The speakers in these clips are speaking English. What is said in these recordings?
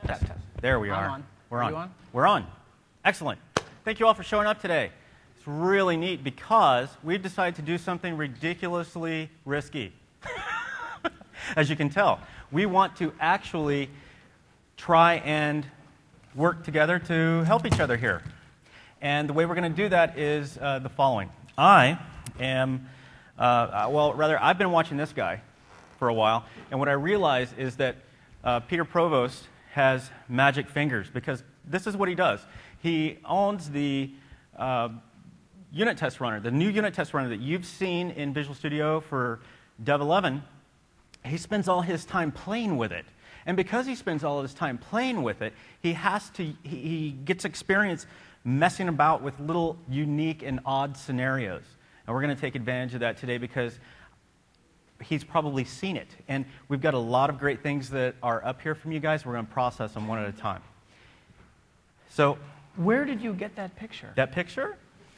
Test. There we are. On. We're Are you on. on? We're on. Excellent. Thank you all for showing up today. It's really neat because we've decided to do something ridiculously risky. As you can tell, we want to actually try and work together to help each other here. And the way we're going to do that is the following. I am, I've been watching this guy for a while, and what I realize is that Peter Provost has magic fingers, because this is what he does. He owns the unit test runner, the new unit test runner that you've seen in Visual Studio for Dev 11. He spends all his time playing with it. And because he spends all of his time playing with it, he gets experience messing about with little unique and odd scenarios. And we're going to take advantage of that today because he's probably seen it. And we've got a lot of great things that are up here from you guys. We're going to process them one at a time. So, where did you get that picture? That picture?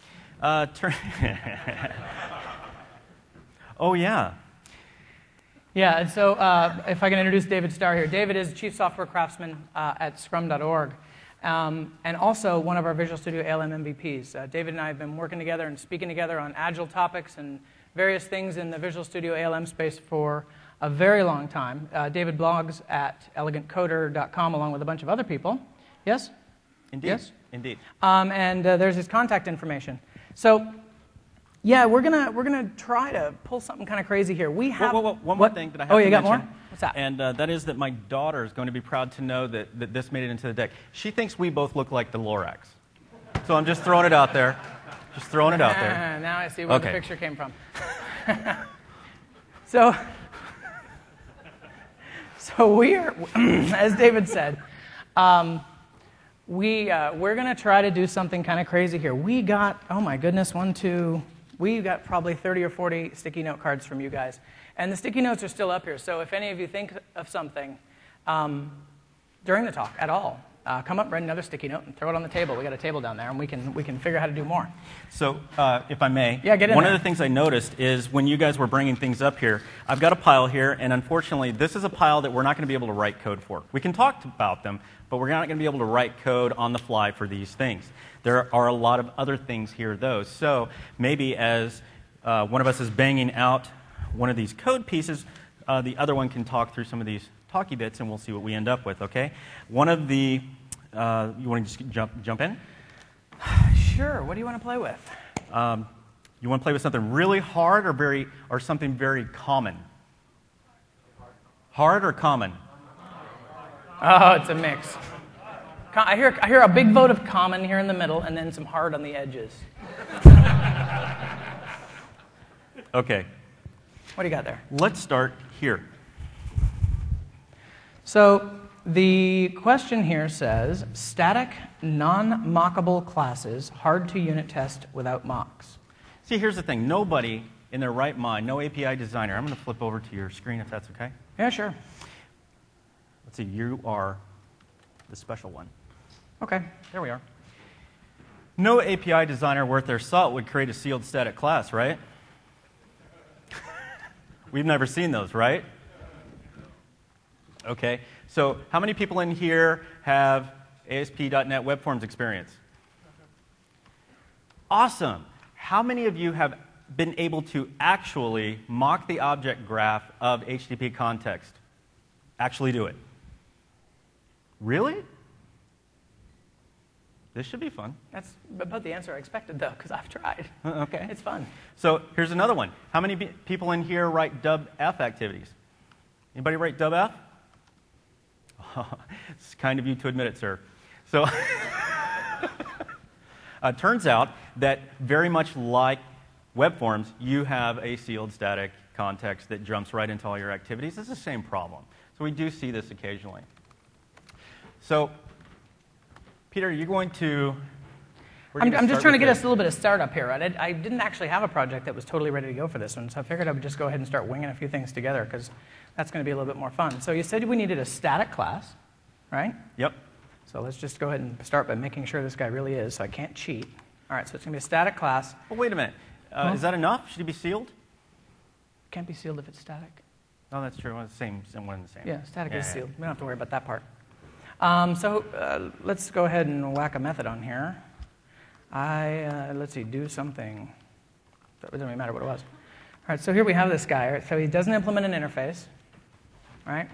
Oh, yeah. Yeah, and so if I can introduce David Starr here. David is Chief Software Craftsman at Scrum.org, and also one of our Visual Studio ALM MVPs. David and I have been working together and speaking together on Agile topics and various things in the Visual Studio ALM space for a very long time. David blogs at elegantcoder.com along with a bunch of other people. Yes? Indeed. Yes? Indeed. And there's his contact information. So, yeah, we're gonna try to pull something kind of crazy here. We have one more thing that I have to mention. Oh, you got more? What's that? And that is that my daughter is going to be proud to know that this made it into the deck. She thinks we both look like the Lorax. So I'm just throwing it out there. Just throwing it out there. Now I see where the picture came from. So we are, as David said, we're going to try to do something kind of crazy here. We got, oh my goodness, we got probably 30 or 40 sticky note cards from you guys. And the sticky notes are still up here. So if any of you think of something during the talk at all, come up, write another sticky note, and throw it on the table. We got a table down there, and we can figure out how to do more. So, if I may, yeah, get in one there. of the things I noticed is when you guys were bringing things up here, I've got a pile here, and unfortunately, this is a pile that we're not going to be able to write code for. We can talk about them, but we're not going to be able to write code on the fly for these things. There are a lot of other things here, though. So maybe as one of us is banging out one of these code pieces, the other one can talk through some of these talky bits, and we'll see what we end up with, okay? One of the... you want to just jump in? Sure. What do you want to play with? You want to play with something really hard or something very common? Hard or common? Oh, it's a mix. I hear a big vote of common here in the middle, and then some hard on the edges. Okay. What do you got there? Let's start here. So the question here says, static, non-mockable classes, hard to unit test without mocks. See, here's the thing. Nobody in their right mind, no API designer. I'm going to flip over to your screen if that's okay. Yeah, sure. Let's see. You are the special one. Okay. There we are. No API designer worth their salt would create a sealed static class, right? We've never seen those, right? Okay. So how many people in here have ASP.NET Web Forms experience? Awesome. How many of you have been able to actually mock the object graph of HTTP context? Actually do it. Really? This should be fun. That's about the answer I expected, though, because I've tried. Okay. It's fun. So here's another one. How many people in here write dubf activities? Anybody write dubf? It's kind of you to admit it, sir. So turns out that very much like web forms, you have a sealed static context that jumps right into all your activities. It's the same problem. So we do see this occasionally. So, Peter, you're going to... I'm just trying to get us a little bit of startup here, right? I didn't actually have a project that was totally ready to go for this one, so I figured I would just go ahead and start winging a few things together, because that's going to be a little bit more fun. So you said we needed a static class, right? Yep. So let's just go ahead and start by making sure this guy really is, so I can't cheat. All right, so it's going to be a static class. Well, wait a minute. Is that enough? Should it be sealed? Can't be sealed if it's static. Oh, that's true. Well, it's the same, one and the same. Yeah, static is sealed. We don't have to worry about that part. Let's go ahead and whack a method on here. Let's see, do something. It doesn't really matter what it was. All right, so here we have this guy. Right? So he doesn't implement an interface, right?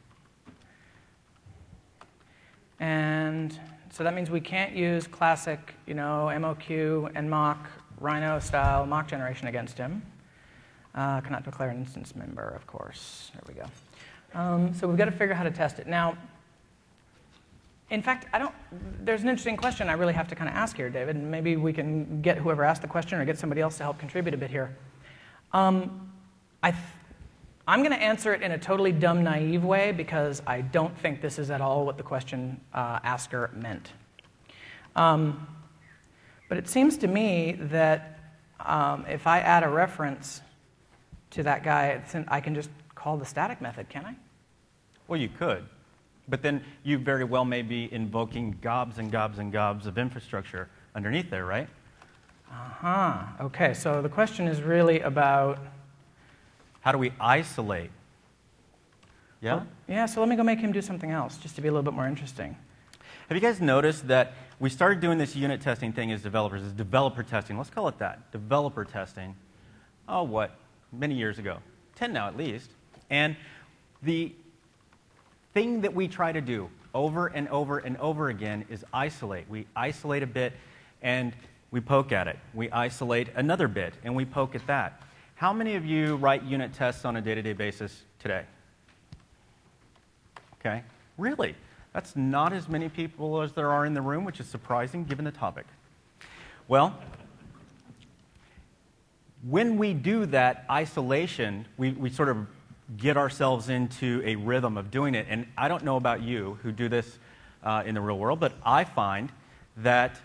And so that means we can't use classic, MOQ, NMOC, Rhino style mock generation against him. Cannot declare an instance member, of course. There we go. So we've got to figure out how to test it. Now, in fact, there's an interesting question I really have to kind of ask here, David, and maybe we can get whoever asked the question or get somebody else to help contribute a bit here. I'm going to answer it in a totally dumb, naive way because I don't think this is at all what the question asker meant. But it seems to me that if I add a reference to that guy, I can just call the static method, can I? Well, you could. But then you very well may be invoking gobs and gobs and gobs of infrastructure underneath there, right? Okay, so the question is really about... How do we isolate? Yeah? Well, yeah, so let me go make him do something else, just to be a little bit more interesting. Have you guys noticed that we started doing this unit testing thing as developers, as developer testing? Let's call it that, developer testing. Many years ago. 10 now, at least. And the thing that we try to do over and over and over again is isolate. We isolate a bit and we poke at it. We isolate another bit and we poke at that. How many of you write unit tests on a day-to-day basis today? Okay, really? That's not as many people as there are in the room, which is surprising given the topic. Well, when we do that isolation, we sort of get ourselves into a rhythm of doing it. And I don't know about you who do this in the real world, but I find that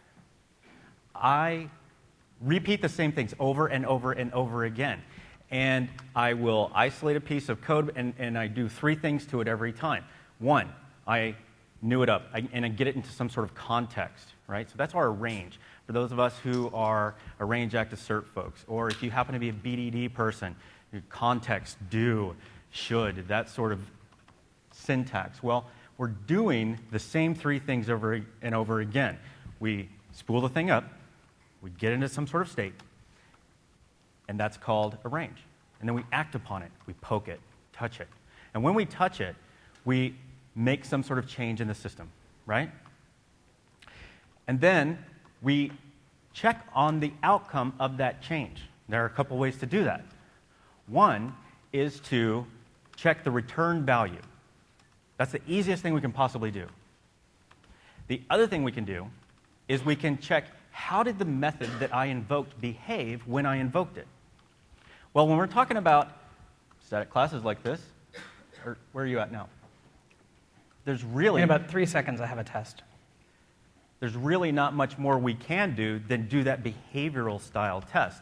I repeat the same things over and over and over again. And I will isolate a piece of code, and I do 3 things to it every time. 1, I new it up, and I get it into some sort of context, right? So that's our arrange. For those of us who are arrange, act, assert folks, or if you happen to be a BDD person, your context, do, should, that sort of syntax. Well, we're doing the same 3 things over and over again. We spool the thing up, we get into some sort of state, and that's called arrange. And then we act upon it, we poke it, touch it. And when we touch it, we make some sort of change in the system, right? And then we check on the outcome of that change. There are a couple ways to do that. One is to check the return value. That's the easiest thing we can possibly do. The other thing we can do is we can check how did the method that I invoked behave when I invoked it. Well, when we're talking about static classes like this, where are you at now? There's really... In about 3 seconds, I have a test. There's really not much more we can do than do that behavioral style test.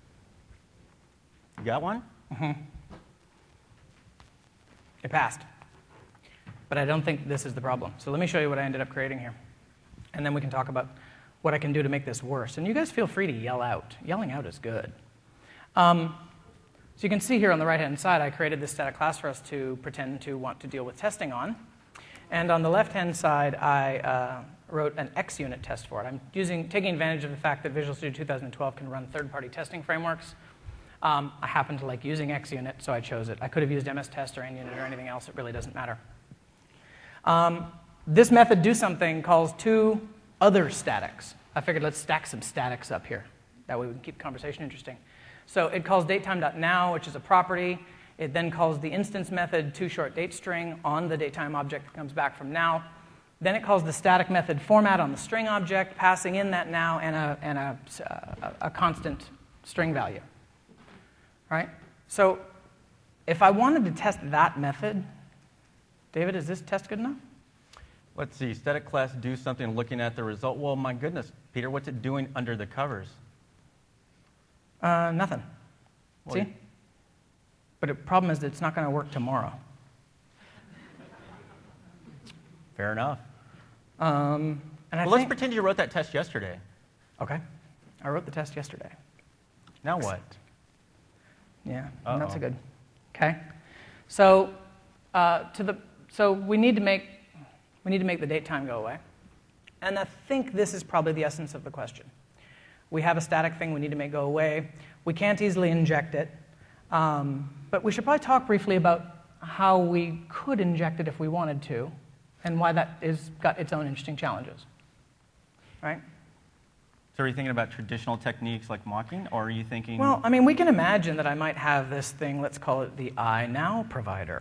You got one? Mm-hmm. It passed. But I don't think this is the problem. So let me show you what I ended up creating here. And then we can talk about what I can do to make this worse. And you guys feel free to yell out. Yelling out is good. So you can see here on the right-hand side, I created this static class for us to pretend to want to deal with testing on. And on the left-hand side, I wrote an XUnit test for it. I'm taking advantage of the fact that Visual Studio 2012 can run third-party testing frameworks. I happen to like using XUnit, so I chose it. I could have used MSTest or NUnit or anything else. It really doesn't matter. This method doSomething calls 2 other statics. I figured let's stack some statics up here. That way we can keep the conversation interesting. So it calls datetime.now, which is a property. It then calls the instance method toShortDateString on the datetime object that comes back from now. Then it calls the static method format on the string object, passing in that now and a constant string value. Right? So if I wanted to test that method, David, is this test good enough? Let's see, static class doSomething, looking at the result. Well, my goodness, Peter, what's it doing under the covers? Nothing. Well, See? But the problem is that it's not going to work tomorrow. Fair enough. And let's pretend you wrote that test yesterday. Okay. I wrote the test yesterday. Now what? Yeah, not so good. Okay. So, so we need to make We need to make the date time go away. And I think this is probably the essence of the question. We have a static thing we need to make go away. We can't easily inject it. But we should probably talk briefly about how we could inject it if we wanted to, and why that is got its own interesting challenges. Right? So are you thinking about traditional techniques like mocking, or are you thinking... Well, I mean, we can imagine that I might have this thing, let's call it the iNow provider.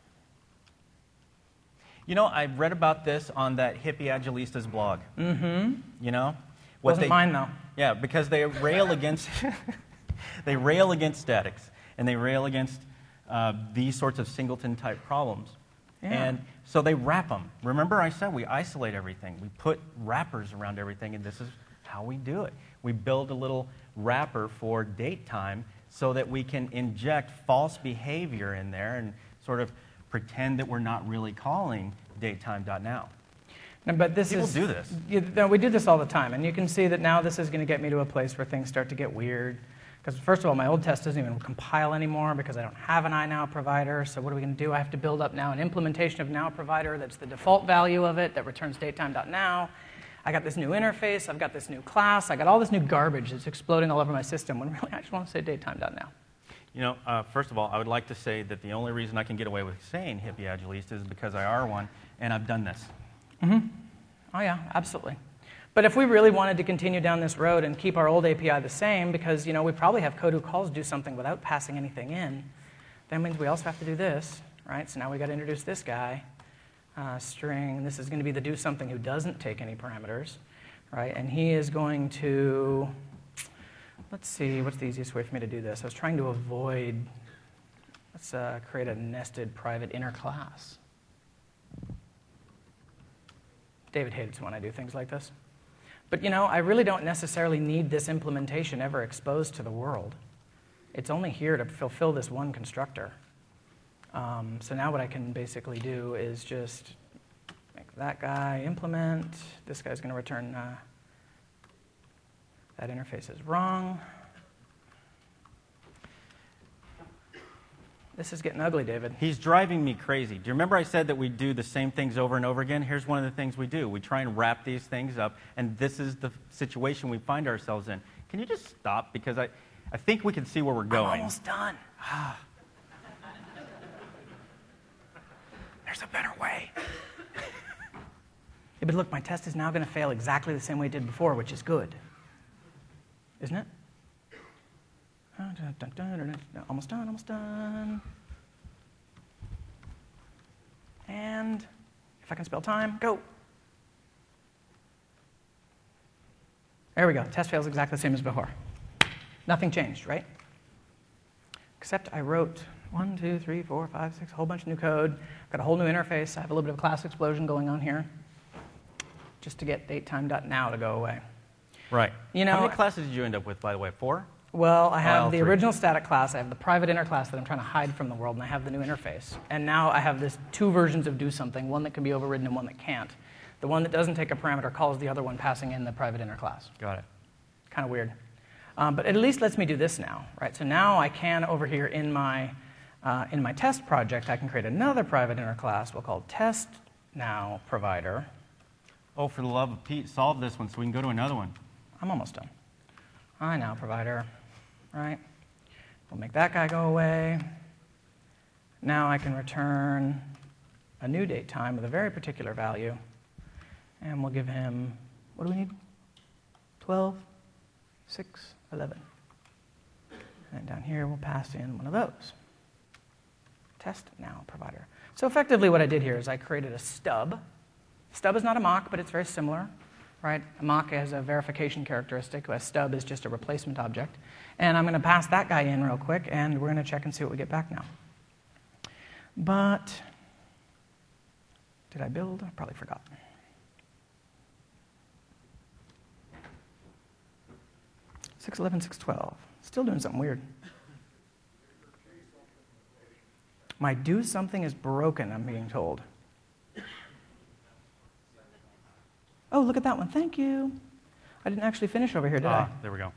You know, I read about this on that Hippie Agilistas blog. Mm-hmm. You know? Wasn't mine, though. Yeah, because they rail against they rail against statics, and they rail against these sorts of singleton-type problems. Yeah. And so they wrap them. Remember I said we isolate everything. We put wrappers around everything, and this is how we do it. We build a little wrapper for date time so that we can inject false behavior in there and sort of pretend that we're not really calling datetime.now. No, but People do this. We do this all the time, and you can see that now this is going to get me to a place where things start to get weird. Because first of all, my old test doesn't even compile anymore because I don't have an iNow provider. So what are we going to do? I have to build up now an implementation of Now Provider that's the default value of it that returns datetime.now. I got this new interface. I've got this new class. I got all this new garbage that's exploding all over my system when really I just want to say datetime.now. You know, first of all, I would like to say that the only reason I can get away with saying Hippie Agilista is because I are one, and I've done this. Mm-hmm. Oh, yeah, absolutely. But if we really wanted to continue down this road and keep our old API the same, because you know we probably have code who calls do something without passing anything in, that means we also have to do this, right? So now we got to introduce this guy, string, and this is going to be the do something who doesn't take any parameters, right? And he is going to, let's see, what's the easiest way for me to do this? I was trying to avoid, let's create a nested private inner class. David hates when I do things like this. But you know, I really don't necessarily need this implementation ever exposed to the world. It's only here to fulfill this one constructor. So now what I can basically do is just make that guy implement. This guy's going to return that interface is wrong. This is getting ugly, David. He's driving me crazy. Do you remember I said that we do the same things over and over again? Here's one of the things we do. We try and wrap these things up, and this is the situation we find ourselves in. Can you just stop? Because I think we can see where we're going. I'm almost done. There's a better way. Yeah, but look, my test is now going to fail exactly the same way it did before, which is good. Isn't it? Almost done, almost done. And if I can spell time, go. There we go. Test fails exactly the same as before. Nothing changed, right? Except I wrote 1, 2, 3, 4, 5, 6, a whole bunch of new code. Got a whole new interface. I have a little bit of a class explosion going on here just to get datetime.now to go away. Right. You know, how many classes did you end up with, by the way? 4? Well, I have the original static class, I have the private inner class that I'm trying to hide from the world, and I have the new interface. And now I have this 2 versions of do something, one that can be overridden and one that can't. The one that doesn't take a parameter calls the other one passing in the private inner class. Got it. Kind of weird. But it at least lets me do this now, right? So now I can, over here in my test project, I can create another private inner class we'll call test now provider. Oh, for the love of Pete, solve this one so we can go to another one. I'm almost done. iNow provider. Right? We'll make that guy go away. Now I can return a new date time with a very particular value. And we'll give him, what do we need? 12, 6, 11. And down here we'll pass in one of those. Test now provider. So effectively what I did here is I created a stub. Stub is not a mock, but it's very similar. Right? A mock has a verification characteristic. A stub is just a replacement object. And I'm going to pass that guy in real quick, and we're going to check and see what we get back now. But did I build? I probably forgot. Six 11, 612. Still doing something weird. My do something is broken, I'm being told. Oh, look at that one. Thank you. I didn't actually finish over here, did I? There we go.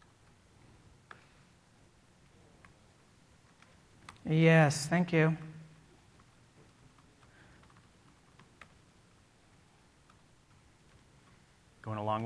Yes, thank you.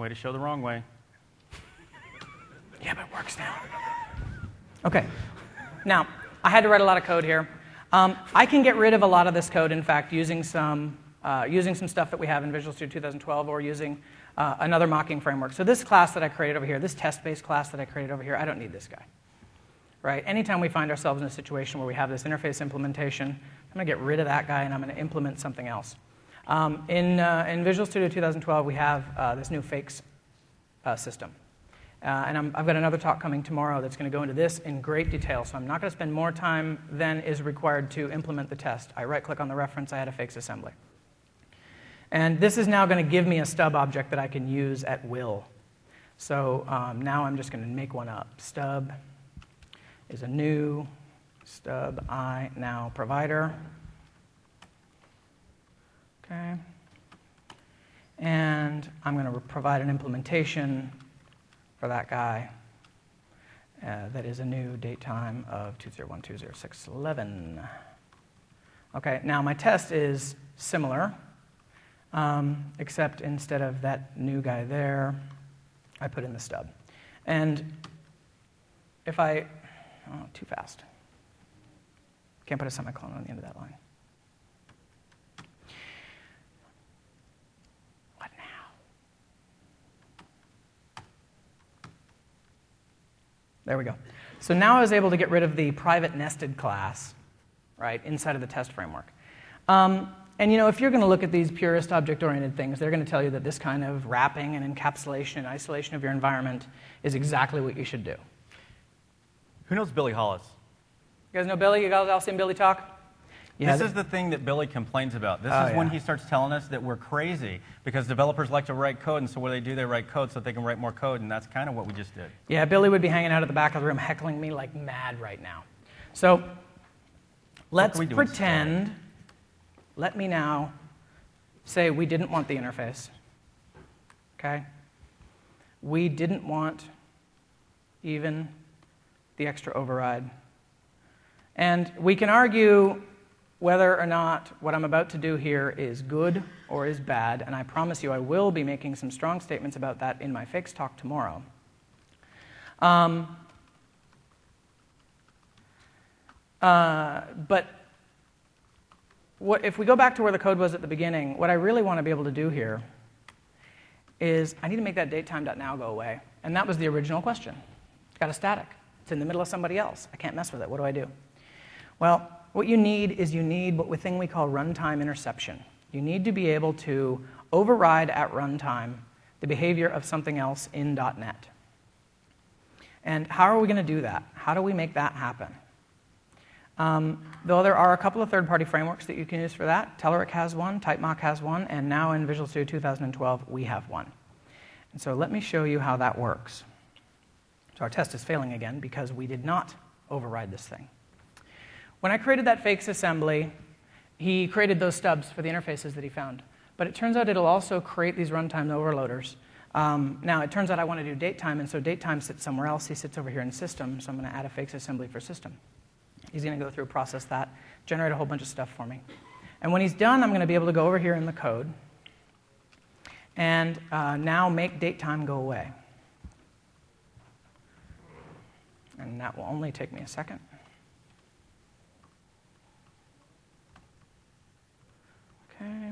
Way to show the wrong way. Yeah, but it works now. Okay. Now, I had to write a lot of code here. I can get rid of a lot of this code, in fact, using some stuff that we have in Visual Studio 2012 or using another mocking framework. So this class that I created over here, this test-based class that I created over here, I don't need this guy. Right? Anytime we find ourselves in a situation where we have this interface implementation, I'm going to get rid of that guy and I'm going to implement something else. In Visual Studio 2012, we have this new fakes system. And I've got another talk coming tomorrow that's going to go into this in great detail, so I'm not going to spend more time than is required to implement the test. I right-click on the reference, I add a fakes assembly. And this is now going to give me a stub object that I can use at will. So now I'm just going to make one up. Stub is a new stub I now provider. Okay. And I'm going to provide an implementation for that guy that is a new date time of 201200611. Okay, now my test is similar, except instead of that new guy there, I put in the stub. And if I, oh, too fast. Can't put a semicolon on the end of that line. What now? There we go. So now I was able to get rid of the private nested class, right, inside of the test framework. And you know, if you're going to look at these purist object-oriented things, they're going to tell you that this kind of wrapping and encapsulation and isolation of your environment is exactly what you should do. Who knows Billy Hollis? You guys know Billy? You guys all seen Billy talk? Yeah, this is the thing that Billy complains about. This is when he starts telling us that we're crazy because developers like to write code, and so what do? They write code so that they can write more code, and that's kind of what we just did. Yeah, Billy would be hanging out at the back of the room heckling me like mad right now. So let's pretend, let me now say we didn't want the interface, okay? We didn't want even the extra override. And we can argue whether or not what I'm about to do here is good or is bad, and I promise you I will be making some strong statements about that in my fakes talk tomorrow. But if we go back to where the code was at the beginning, what I really want to be able to do here is I need to make that datetime.now go away. And that was the original question. It's got a static. It's in the middle of somebody else. I can't mess with it. What do I do? Well, what you need is what thing we call runtime interception. You need to be able to override at runtime the behavior of something else in .NET. And how are we going to do that? How do we make that happen? Though there are a couple of third-party frameworks that you can use for that. Telerik has one, TypeMock has one, and now in Visual Studio 2012 we have one. And so let me show you how that works. So our test is failing again because we did not override this thing. When I created that fakes assembly, he created those stubs for the interfaces that he found. But it turns out it'll also create these runtime overloaders. Now, it turns out I want to do datetime, and so datetime sits somewhere else. He sits over here in system, so I'm going to add a fakes assembly for system. He's going to go through, process that, generate a whole bunch of stuff for me. And when he's done, I'm going to be able to go over here in the code and now make datetime go away. And that will only take me a second. Okay.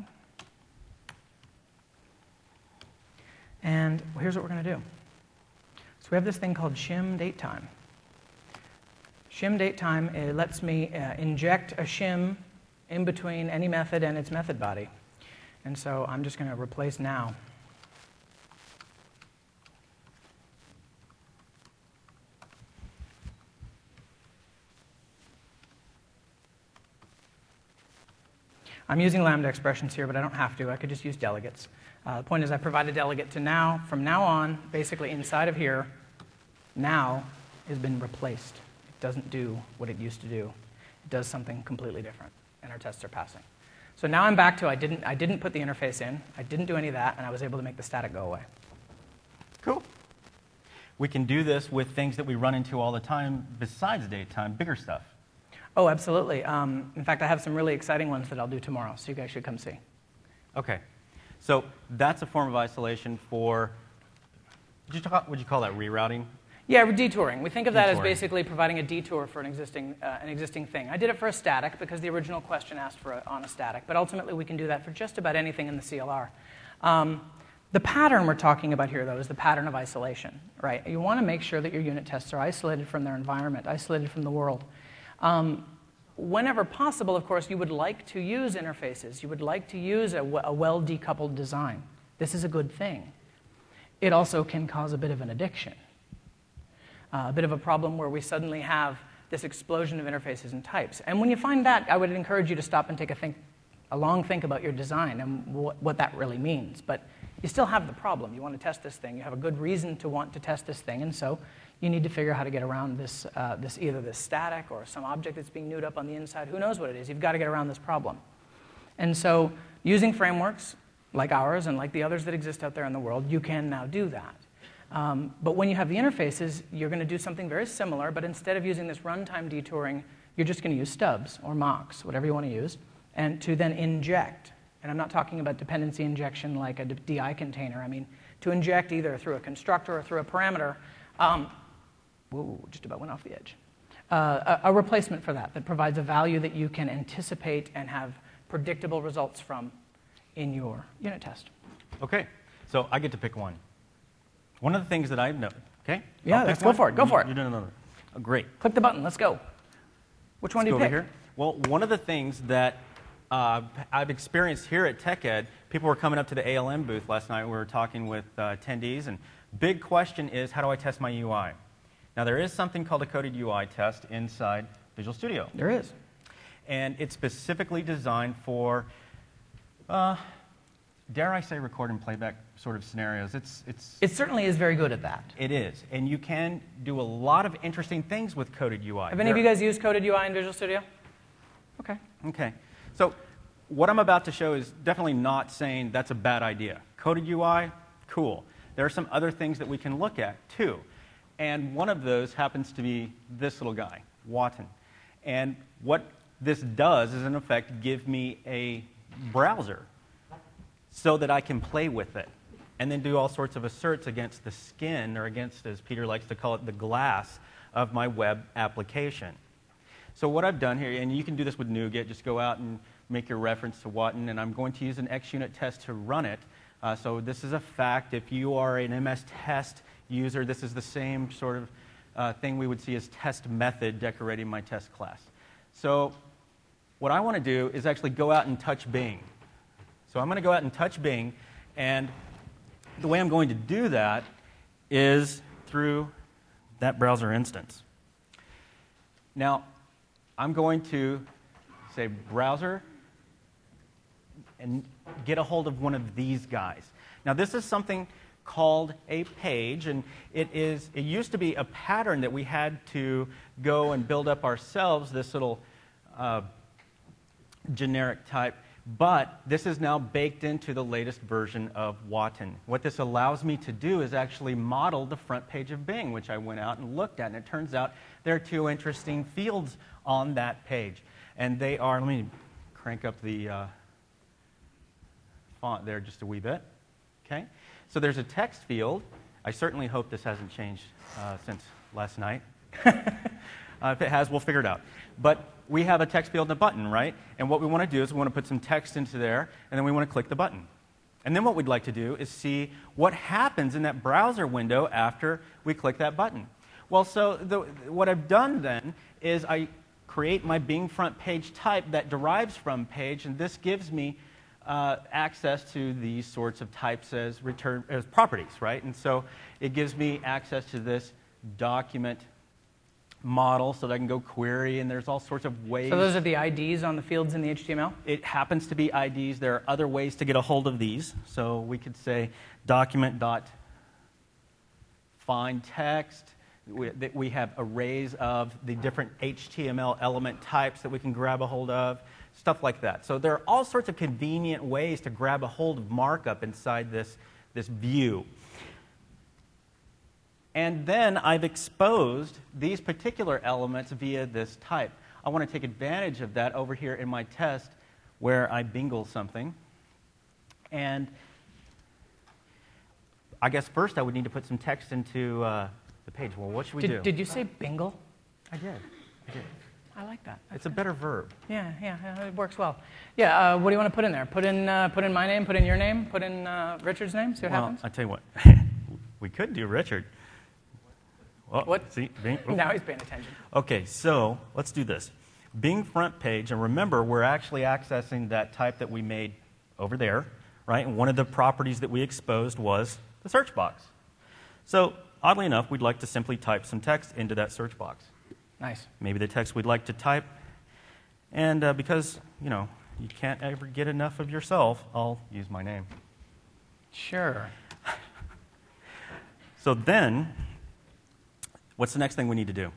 And here's what we're going to do. So we have this thing called shim datetime. Shim datetime lets me inject a shim in between any method and its method body. And so I'm just going to replace now. I'm using Lambda expressions here, but I don't have to. I could just use delegates. The point is I provide a delegate to now. From now on, basically inside of here, now has been replaced. It doesn't do what it used to do. It does something completely different, and our tests are passing. So now I'm back to I didn't put the interface in. I didn't do any of that, and I was able to make the static go away. Cool. We can do this with things that we run into all the time besides datetime, bigger stuff. Oh, absolutely. In fact, I have some really exciting ones that I'll do tomorrow, so you guys should come see. Okay. So that's a form of isolation for Would you call that rerouting? Yeah, we're detouring. We think of that as Detouring. basically providing a detour for an existing thing. I did it for a static because the original question asked for on a static, but ultimately we can do that for just about anything in the CLR. The pattern we're talking about here, though, is the pattern of isolation, right? You want to make sure that your unit tests are isolated from their environment, isolated from the world. Whenever possible, of course, you would like to use interfaces. You would like to use a well-decoupled design. This is a good thing. It also can cause a bit of an addiction, a bit of a problem where we suddenly have this explosion of interfaces and types. And when you find that, I would encourage you to stop and take a long think about your design and what that really means. But you still have the problem. You want to test this thing. You have a good reason to want to test this thing, and so you need to figure out how to get around this, either this static or some object that's being newed up on the inside. Who knows what it is? You've got to get around this problem. And so using frameworks like ours and like the others that exist out there in the world, you can now do that. But when you have the interfaces, you're going to do something very similar, but instead of using this runtime detouring, you're just going to use stubs or mocks, whatever you want to use, and to then inject. And I'm not talking about dependency injection like a DI container. I mean to inject either through a constructor or through a parameter. Whoa, just about went off the edge. A replacement for that provides a value that you can anticipate and have predictable results from in your unit test. Okay, so I get to pick one. One of the things that I've noticed, okay? Yeah, let's go for it. Go for it. You do another. Oh, great. Click the button. Let's go. Which one do you pick? Over here. Well, one of the things that I've experienced here at TechEd, people were coming up to the ALM booth last night. We were talking with attendees, and big question is, how do I test my UI? Now, there is something called a coded UI test inside Visual Studio. There is. And it's specifically designed for, dare I say, record and playback sort of scenarios. It certainly is very good at that. It is. And you can do a lot of interesting things with coded UI. Have any of you guys used coded UI in Visual Studio? Okay. Okay. So what I'm about to show is definitely not saying that's a bad idea. Coded UI, cool. There are some other things that we can look at, too. And one of those happens to be this little guy, Watton. And what this does is, in effect, give me a browser so that I can play with it and then do all sorts of asserts against the skin, or against, as Peter likes to call it, the glass of my web application. So what I've done here, and you can do this with NuGet, just go out and make your reference to Watton, and I'm going to use an XUnit test to run it. So this is a fact. If you are an MS Test user, this is the same sort of thing we would see as test method decorating my test class. So what I want to do is actually go out and touch Bing. So I'm going to go out and touch Bing, and the way I'm going to do that is through that browser instance. Now, I'm going to say browser and get a hold of one of these guys. Now, this is something called a page, and it used to be a pattern that we had to go and build up ourselves, this little generic type, but this is now baked into the latest version of Watton. What this allows me to do is actually model the front page of Bing, which I went out and looked at, and it turns out there are two interesting fields on that page. And they are, let me crank up the font there just a wee bit. Okay? So there's a text field. I certainly hope this hasn't changed since last night. If it has, we'll figure it out. But we have a text field and a button, right? And what we want to do is we want to put some text into there, and then we want to click the button. And then what we'd like to do is see what happens in that browser window after we click that button. Well, so what I've done then is I create my Bing front page type that derives from page, and this gives me access to these sorts of types as properties, right? And so it gives me access to this document model so that I can go query, and there's all sorts of ways. So those are the IDs on the fields in the HTML? It happens to be IDs. There are other ways to get a hold of these. So we could say document.find text. We have arrays of the different HTML element types that we can grab a hold of, stuff like that. So there are all sorts of convenient ways to grab a hold of markup inside this view. And then I've exposed these particular elements via this type. I want to take advantage of that over here in my test where I bingle something. And I guess first I would need to put some text into the page. Well, what should we do? Did you say bingle? I did. I like that. It's a better verb. Yeah, it works well. Yeah, what do you want to put in there? Put in my name, put in your name, put in Richard's name, see what happens? I'll tell you what. We could do Richard. Well, What? See, Bing. Now he's paying attention. Okay, so let's do this. Bing front page, and remember, we're actually accessing that type that we made over there, right? And one of the properties that we exposed was the search box. So, oddly enough, we'd like to simply type some text into that search box. Nice. Maybe the text we'd like to type. And because, you can't ever get enough of yourself, I'll use my name. Sure. So then, what's the next thing we need to do?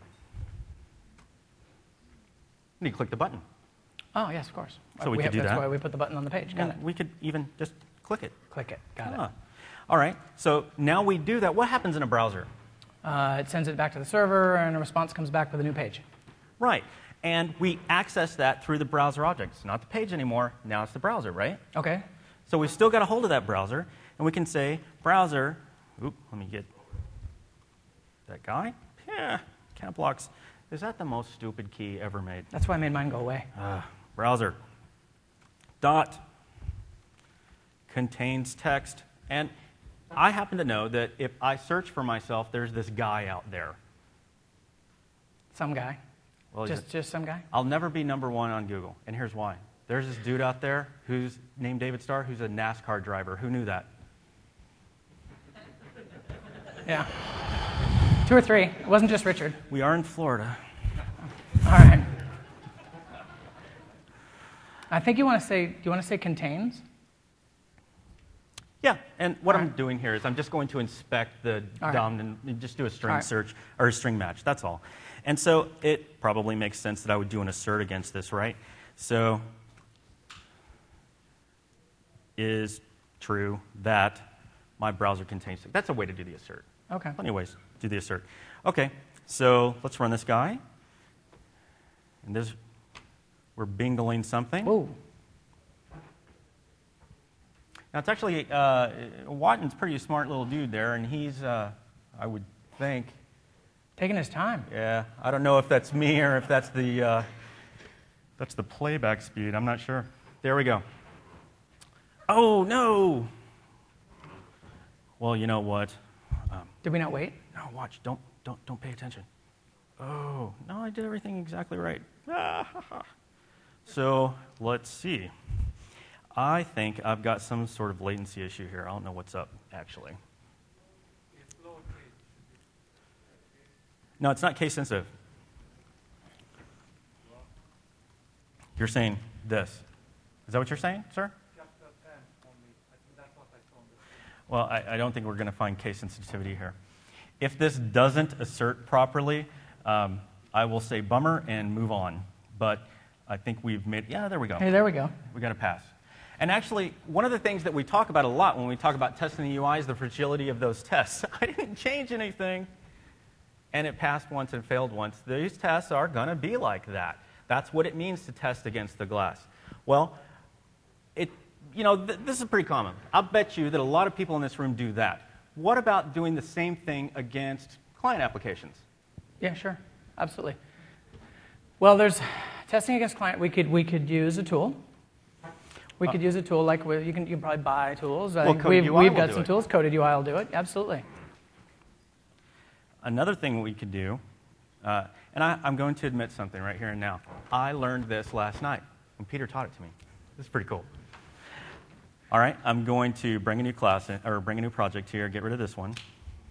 We need to click the button. Oh, yes, of course. So we could do that. That's why we put the button on the page. Got it. We could even just click it. Click it. Got it. All right. So now we do that. What happens in a browser? It sends it back to the server, and a response comes back with a new page. Right. And we access that through the browser object. It's not the page anymore. Now it's the browser, right? Okay. So we've still got a hold of that browser, and we can say, browser, let me get that guy. Yeah, cap blocks. Is that the most stupid key ever made? That's why I made mine go away. Browser dot contains text. And I happen to know that if I search for myself, there's this guy out there. Some guy. Well, Just some guy? I'll never be number one on Google, and here's why. There's this dude out there who's named David Starr, who's a NASCAR driver. Who knew that? Yeah. 2 or 3. It wasn't just Richard. We are in Florida. All right. I think you want to say, do you want to say contains? Yeah, and what I'm doing here is I'm just going to inspect the DOM and just do a string search or a string match. That's all. And so it probably makes sense that I would do an assert against this, right? So is true that my browser contains. That's a way to do the assert. Okay. Plenty of ways to do the assert. Okay, so let's run this guy. And we're bingling something. Whoa. Now, it's actually, Watten's a pretty smart little dude there, and he's, I would think... Taking his time. Yeah, I don't know if that's me or if that's the playback speed. I'm not sure. There we go. Oh, no! Well, you know what? Did we not wait? No, watch. Don't pay attention. Oh, no, I did everything exactly right. So, let's see. I think I've got some sort of latency issue here. I don't know what's up, actually. No, it's not case sensitive. You're saying this. Is that what you're saying, sir? Well, I don't think we're going to find case sensitivity here. If this doesn't assert properly, I will say bummer and move on. But I think we've made, yeah, there we go. Hey, there we go. We got a pass. And actually, one of the things that we talk about a lot when we talk about testing the UI is the fragility of those tests. I didn't change anything, and it passed once and failed once. These tests are going to be like that. That's what it means to test against the glass. Well, this is pretty common. I'll bet you that a lot of people in this room do that. What about doing the same thing against client applications? Yeah, sure. Absolutely. Well, there's testing against client. We could use a tool. We could use a tool like you can probably buy tools. We've got some tools. Coded UI will do it. Absolutely. Another thing we could do, and I'm going to admit something right here and now. I learned this last night when Peter taught it to me. This is pretty cool. All right, I'm going to bring a new class or bring a new project here. Get rid of this one.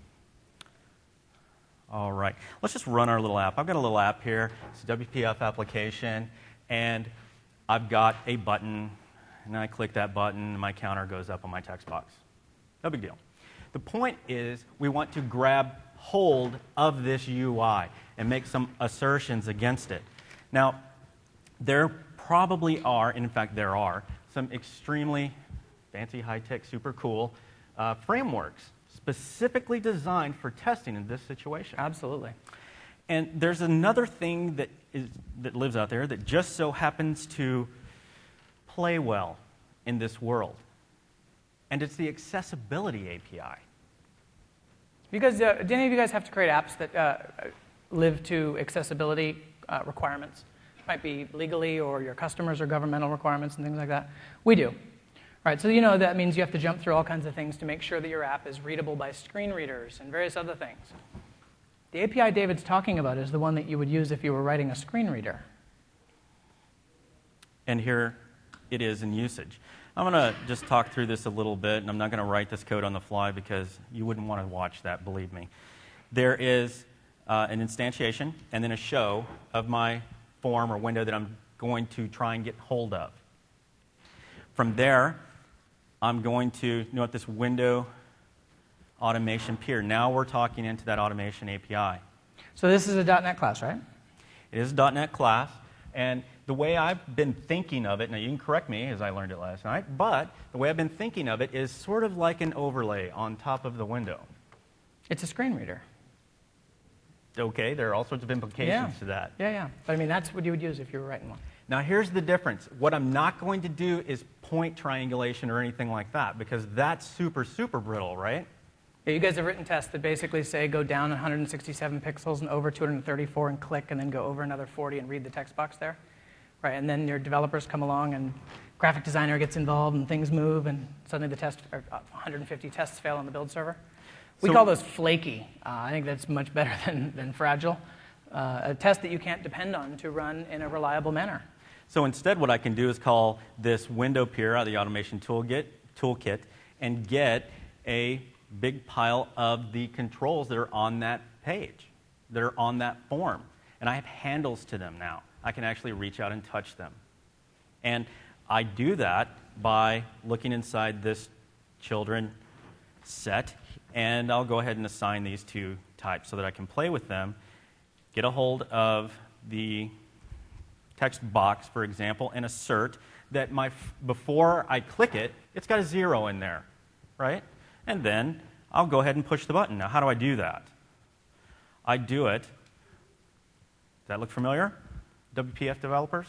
All right, let's just run our little app. I've got a little app here. It's a WPF application, and I've got a button. And I click that button, and my counter goes up on my text box. No big deal. The point is we want to grab hold of this UI and make some assertions against it. Now, there probably are, and in fact there are, some extremely fancy, high-tech, super cool frameworks specifically designed for testing in this situation. Absolutely. And there's another thing that lives out there that just so happens to play well in this world. And it's the Accessibility API. Because do any of you guys have to create apps that live to accessibility requirements? It might be legally or your customers or governmental requirements and things like that. We do. Right, so you know that means you have to jump through all kinds of things to make sure that your app is readable by screen readers and various other things. The API David's talking about is the one that you would use if you were writing a screen reader. And here it is in usage. I'm going to just talk through this a little bit, and I'm not going to write this code on the fly because you wouldn't want to watch that, believe me. There is an instantiation and then a show of my form or window that I'm going to try and get hold of. From there, I'm going to note this window automation peer. Now we're talking into that automation API. So this is a .NET class, right? It is a .NET class, and the way I've been thinking of it, now you can correct me as I learned it last night, but the way I've been thinking of it is sort of like an overlay on top of the window. It's a screen reader. Okay, there are all sorts of implications to that. Yeah. But I mean, that's what you would use if you were writing one. Now here's the difference. What I'm not going to do is point triangulation or anything like that, because that's super, super brittle, right? Yeah, you guys have written tests that basically say go down 167 pixels and over 234 and click, and then go over another 40 and read the text box there. Right, and then your developers come along and graphic designer gets involved and things move and suddenly the 150 tests fail on the build server. We call those flaky. I think that's much better than fragile. A test that you can't depend on to run in a reliable manner. So instead what I can do is call this window peer out of the automation toolkit and get a big pile of the controls that are on that page, that are on that form. And I have handles to them now. I can actually reach out and touch them. And I do that by looking inside this children set, and I'll go ahead and assign these two types so that I can play with them, get a hold of the text box, for example, and assert that before I click it, it's got a 0 in there, right? And then I'll go ahead and push the button. Now, how do I do that? I do it. Does that look familiar? WPF developers?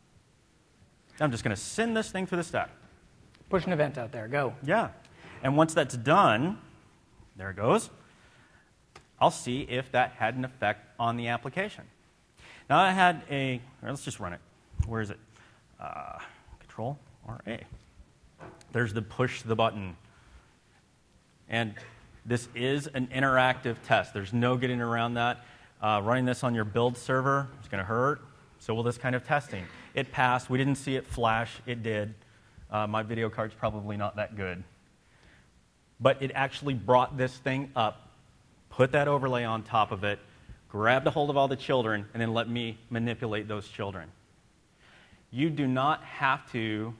I'm just going to send this thing through the stack. Push an event out there. Go. Yeah. And once that's done, there it goes. I'll see if that had an effect on the application. Now I had let's just run it. Where is it? Control RA. There's the push the button. And this is an interactive test. There's no getting around that. Running this on your build server is going to hurt. So will this kind of testing. It passed. We didn't see it flash. It did. My video card's probably not that good. But it actually brought this thing up, put that overlay on top of it, grabbed a hold of all the children, and then let me manipulate those children. You do not have to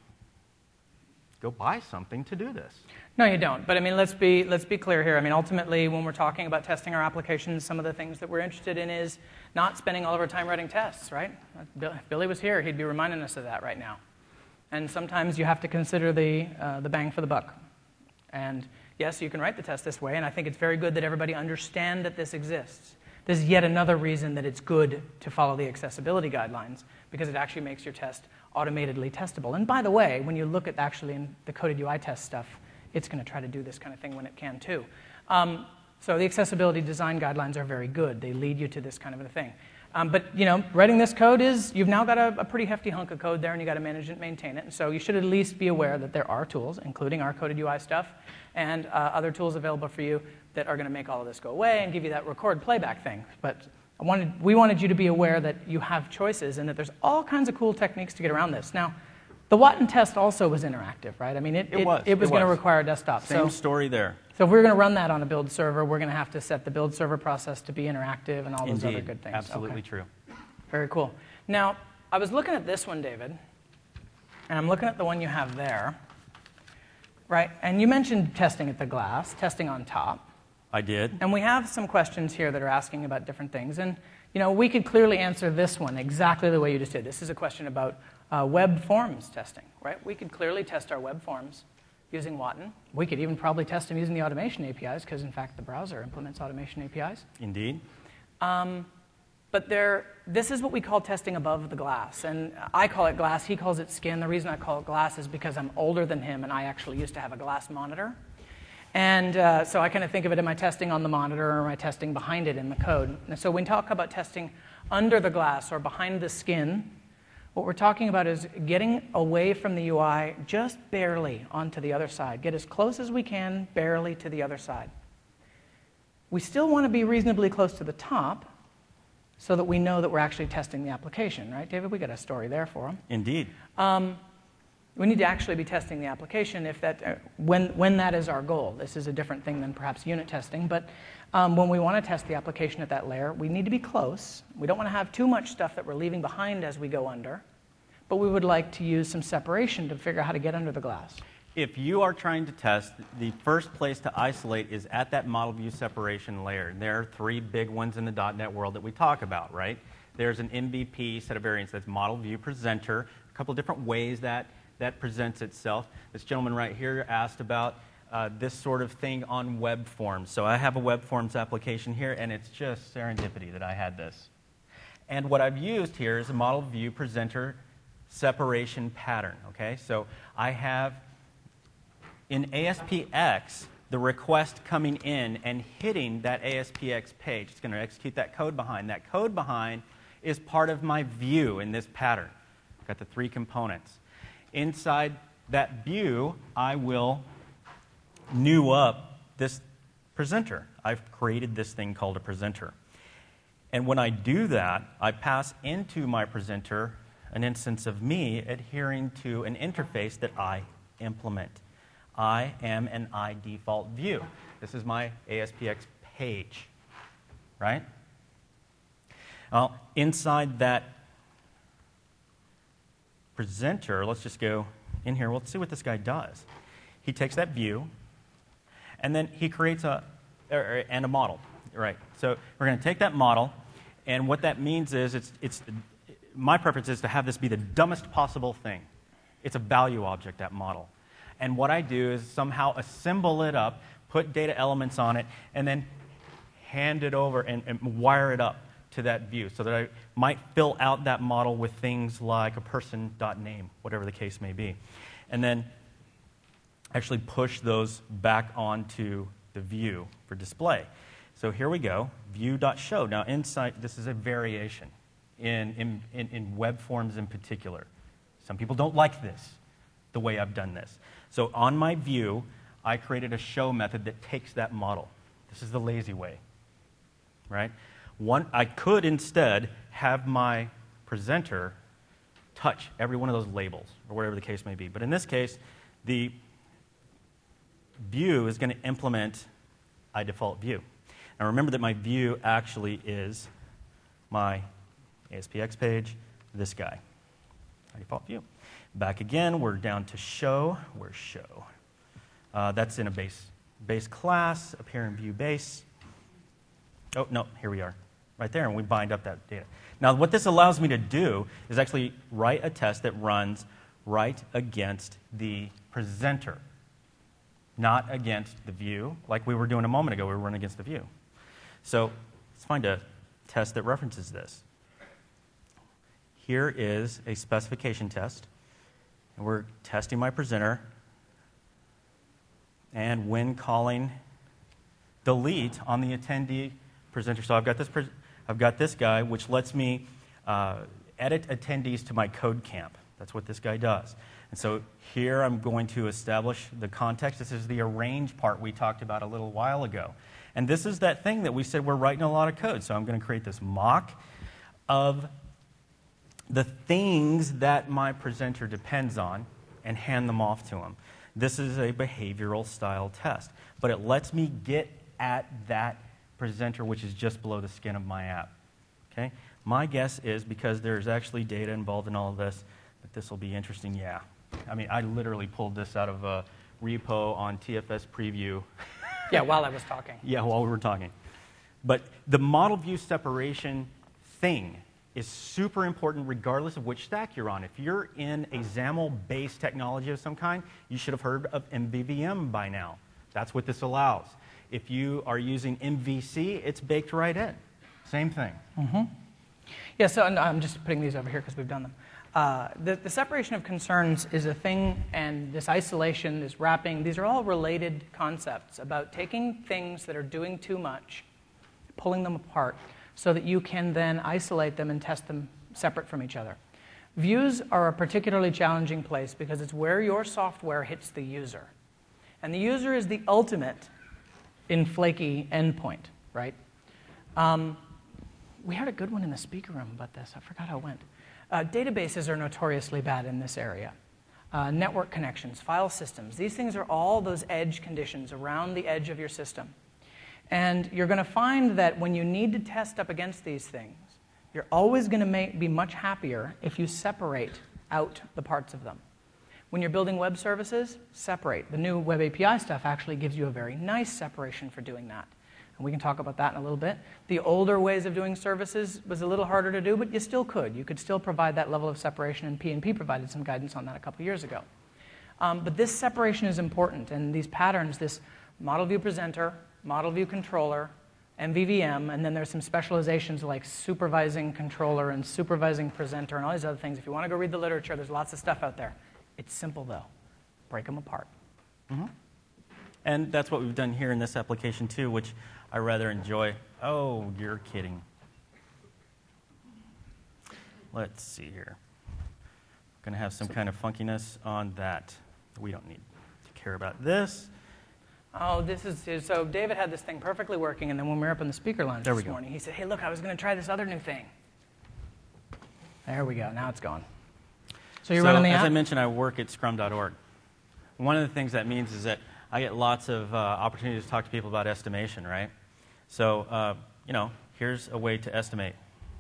go buy something to do this. No, you don't. But I mean, let's be clear here. I mean, ultimately, when we're talking about testing our applications, some of the things that we're interested in is not spending all of our time writing tests, right? If Billy was here, he'd be reminding us of that right now. And sometimes you have to consider the bang for the buck. And yes, you can write the test this way, and I think it's very good that everybody understand that this exists. This is yet another reason that it's good to follow the accessibility guidelines, because it actually makes your test automatedly testable. And by the way, when you look at actually in the coded UI test stuff, it's going to try to do this kind of thing when it can too. So the accessibility design guidelines are very good. They lead you to this kind of a thing. But you know, writing this code you've now got a pretty hefty hunk of code there, and you've got to manage it and maintain it. And so you should at least be aware that there are tools, including our coded UI stuff, and other tools available for you that are going to make all of this go away and give you that record playback thing. But we wanted you to be aware that you have choices and that there's all kinds of cool techniques to get around this. Now, the Watton test also was interactive, right? I mean, it was going to require a desktop. Same story there. So if we're going to run that on a build server, we're going to have to set the build server process to be interactive and all those other good things. Absolutely true. Very cool. Now, I was looking at this one, David, and I'm looking at the one you have there, right? And you mentioned testing at the glass, testing on top. I did. And we have some questions here that are asking about different things. And you know, we could clearly answer this one exactly the way you just did. This is a question about web forms testing, right? We could clearly test our web forms using Watton. We could even probably test them using the automation APIs, because in fact the browser implements automation APIs. Indeed. But this is what we call testing above the glass. And I call it glass, he calls it skin. The reason I call it glass is because I'm older than him, and I actually used to have a glass monitor. And so I kind of think of it, am I testing on the monitor or am I testing behind it in the code? And so when we talk about testing under the glass or behind the skin, what we're talking about is getting away from the UI just barely onto the other side. Get as close as we can, barely to the other side. We still want to be reasonably close to the top so that we know that we're actually testing the application, right, David? We got a story there for them. Indeed. We need to actually be testing the application if that, when that is our goal. This is a different thing than perhaps unit testing, but when we want to test the application at that layer, we need to be close. We don't want to have too much stuff that we're leaving behind as we go under, but we would like to use some separation to figure out how to get under the glass. If you are trying to test, the first place to isolate is at that model view separation layer. There are three big ones in the .NET world that we talk about, right? There's an MVP set of variants that's model view presenter, a couple different ways that presents itself. This gentleman right here asked about this sort of thing on web forms. So I have a web forms application here, and it's just serendipity that I had this. And what I've used here is a model view presenter separation pattern, okay? So I have in ASPX the request coming in and hitting that ASPX page. It's going to execute that code behind. That code behind is part of my view in this pattern. I've got the three components. Inside that view, I will new up this presenter. I've created this thing called a presenter. And when I do that, I pass into my presenter an instance of me adhering to an interface that I implement. I am an iDefault view. This is my ASPX page, right? Well, inside that presenter, let's just go in here. Let's see what this guy does. He takes that view, and then he creates a model, right? So we're going to take that model, and what that means is my preference is to have this be the dumbest possible thing. It's a value object, that model. And what I do is somehow assemble it up, put data elements on it, and then hand it over and wire it up to that view so that I might fill out that model with things like a person.name, whatever the case may be. And then actually push those back onto the view for display. So here we go, view.show. Now inside, this is a variation in web forms in particular. Some people don't like this, the way I've done this. So on my view, I created a show method that takes that model. This is the lazy way, right? I could instead have my presenter touch every one of those labels, or whatever the case may be. But in this case, the view is going to implement iDefault view. Now remember that my view actually is my ASPX page, this guy, iDefault view. Back again, we're down to show. Where's show? That's in a base class, up here in view base. Oh, no, here we are. Right there, and we bind up that data. Now, what this allows me to do is actually write a test that runs right against the presenter, not against the view, like we were doing a moment ago. We were running against the view. So let's find a test that references this. Here is a specification test, and we're testing my presenter. And when calling delete on the attendee presenter, so I've got this guy, which lets me edit attendees to my code camp. That's what this guy does. And so here I'm going to establish the context. This is the arrange part we talked about a little while ago. And this is that thing that we said we're writing a lot of code. So I'm going to create this mock of the things that my presenter depends on and hand them off to him. This is a behavioral style test, but it lets me get at that presenter, which is just below the skin of my app. Okay? My guess is, because there's actually data involved in all of this, that this will be interesting. Yeah. I mean, I literally pulled this out of a repo on TFS Preview. Yeah, while I was talking. Yeah, while we were talking. But the model view separation thing is super important regardless of which stack you're on. If you're in a XAML-based technology of some kind, you should have heard of MVVM by now. That's what this allows. If you are using MVC, it's baked right in. Same thing. Mm-hmm. Yeah, so and I'm just putting these over here because we've done them. The separation of concerns is a thing, and this isolation, this wrapping, these are all related concepts about taking things that are doing too much, pulling them apart, so that you can then isolate them and test them separate from each other. Views are a particularly challenging place because it's where your software hits the user. And the user is the ultimate in flaky endpoint, right? We had a good one in the speaker room about this. I forgot how it went. Databases are notoriously bad in this area. Network connections, file systems, these things are all those edge conditions around the edge of your system. And you're going to find that when you need to test up against these things, you're always going to be much happier if you separate out the parts of them. When you're building web services, separate. The new Web API stuff actually gives you a very nice separation for doing that. And we can talk about that in a little bit. The older ways of doing services was a little harder to do, but you still could. You could still provide that level of separation, and PNP provided some guidance on that a couple years ago. But this separation is important, and these patterns, this model view presenter, model view controller, MVVM, and then there's some specializations like supervising controller and supervising presenter and all these other things. If you want to go read the literature, there's lots of stuff out there. It's simple, though. Break them apart. Mm-hmm. And that's what we've done here in this application, too, which I rather enjoy. Oh, you're kidding. Let's see here. Going to have some kind of funkiness on that. We don't need to care about this. Oh, this is, so David had this thing perfectly working, and then when we were up in the speaker lounge this morning, he said, hey, look, I was going to try this other new thing. There we go. Now it's gone. So you're running the app? As I mentioned, I work at scrum.org. One of the things that means is that I get lots of opportunities to talk to people about estimation, right? So, here's a way to estimate.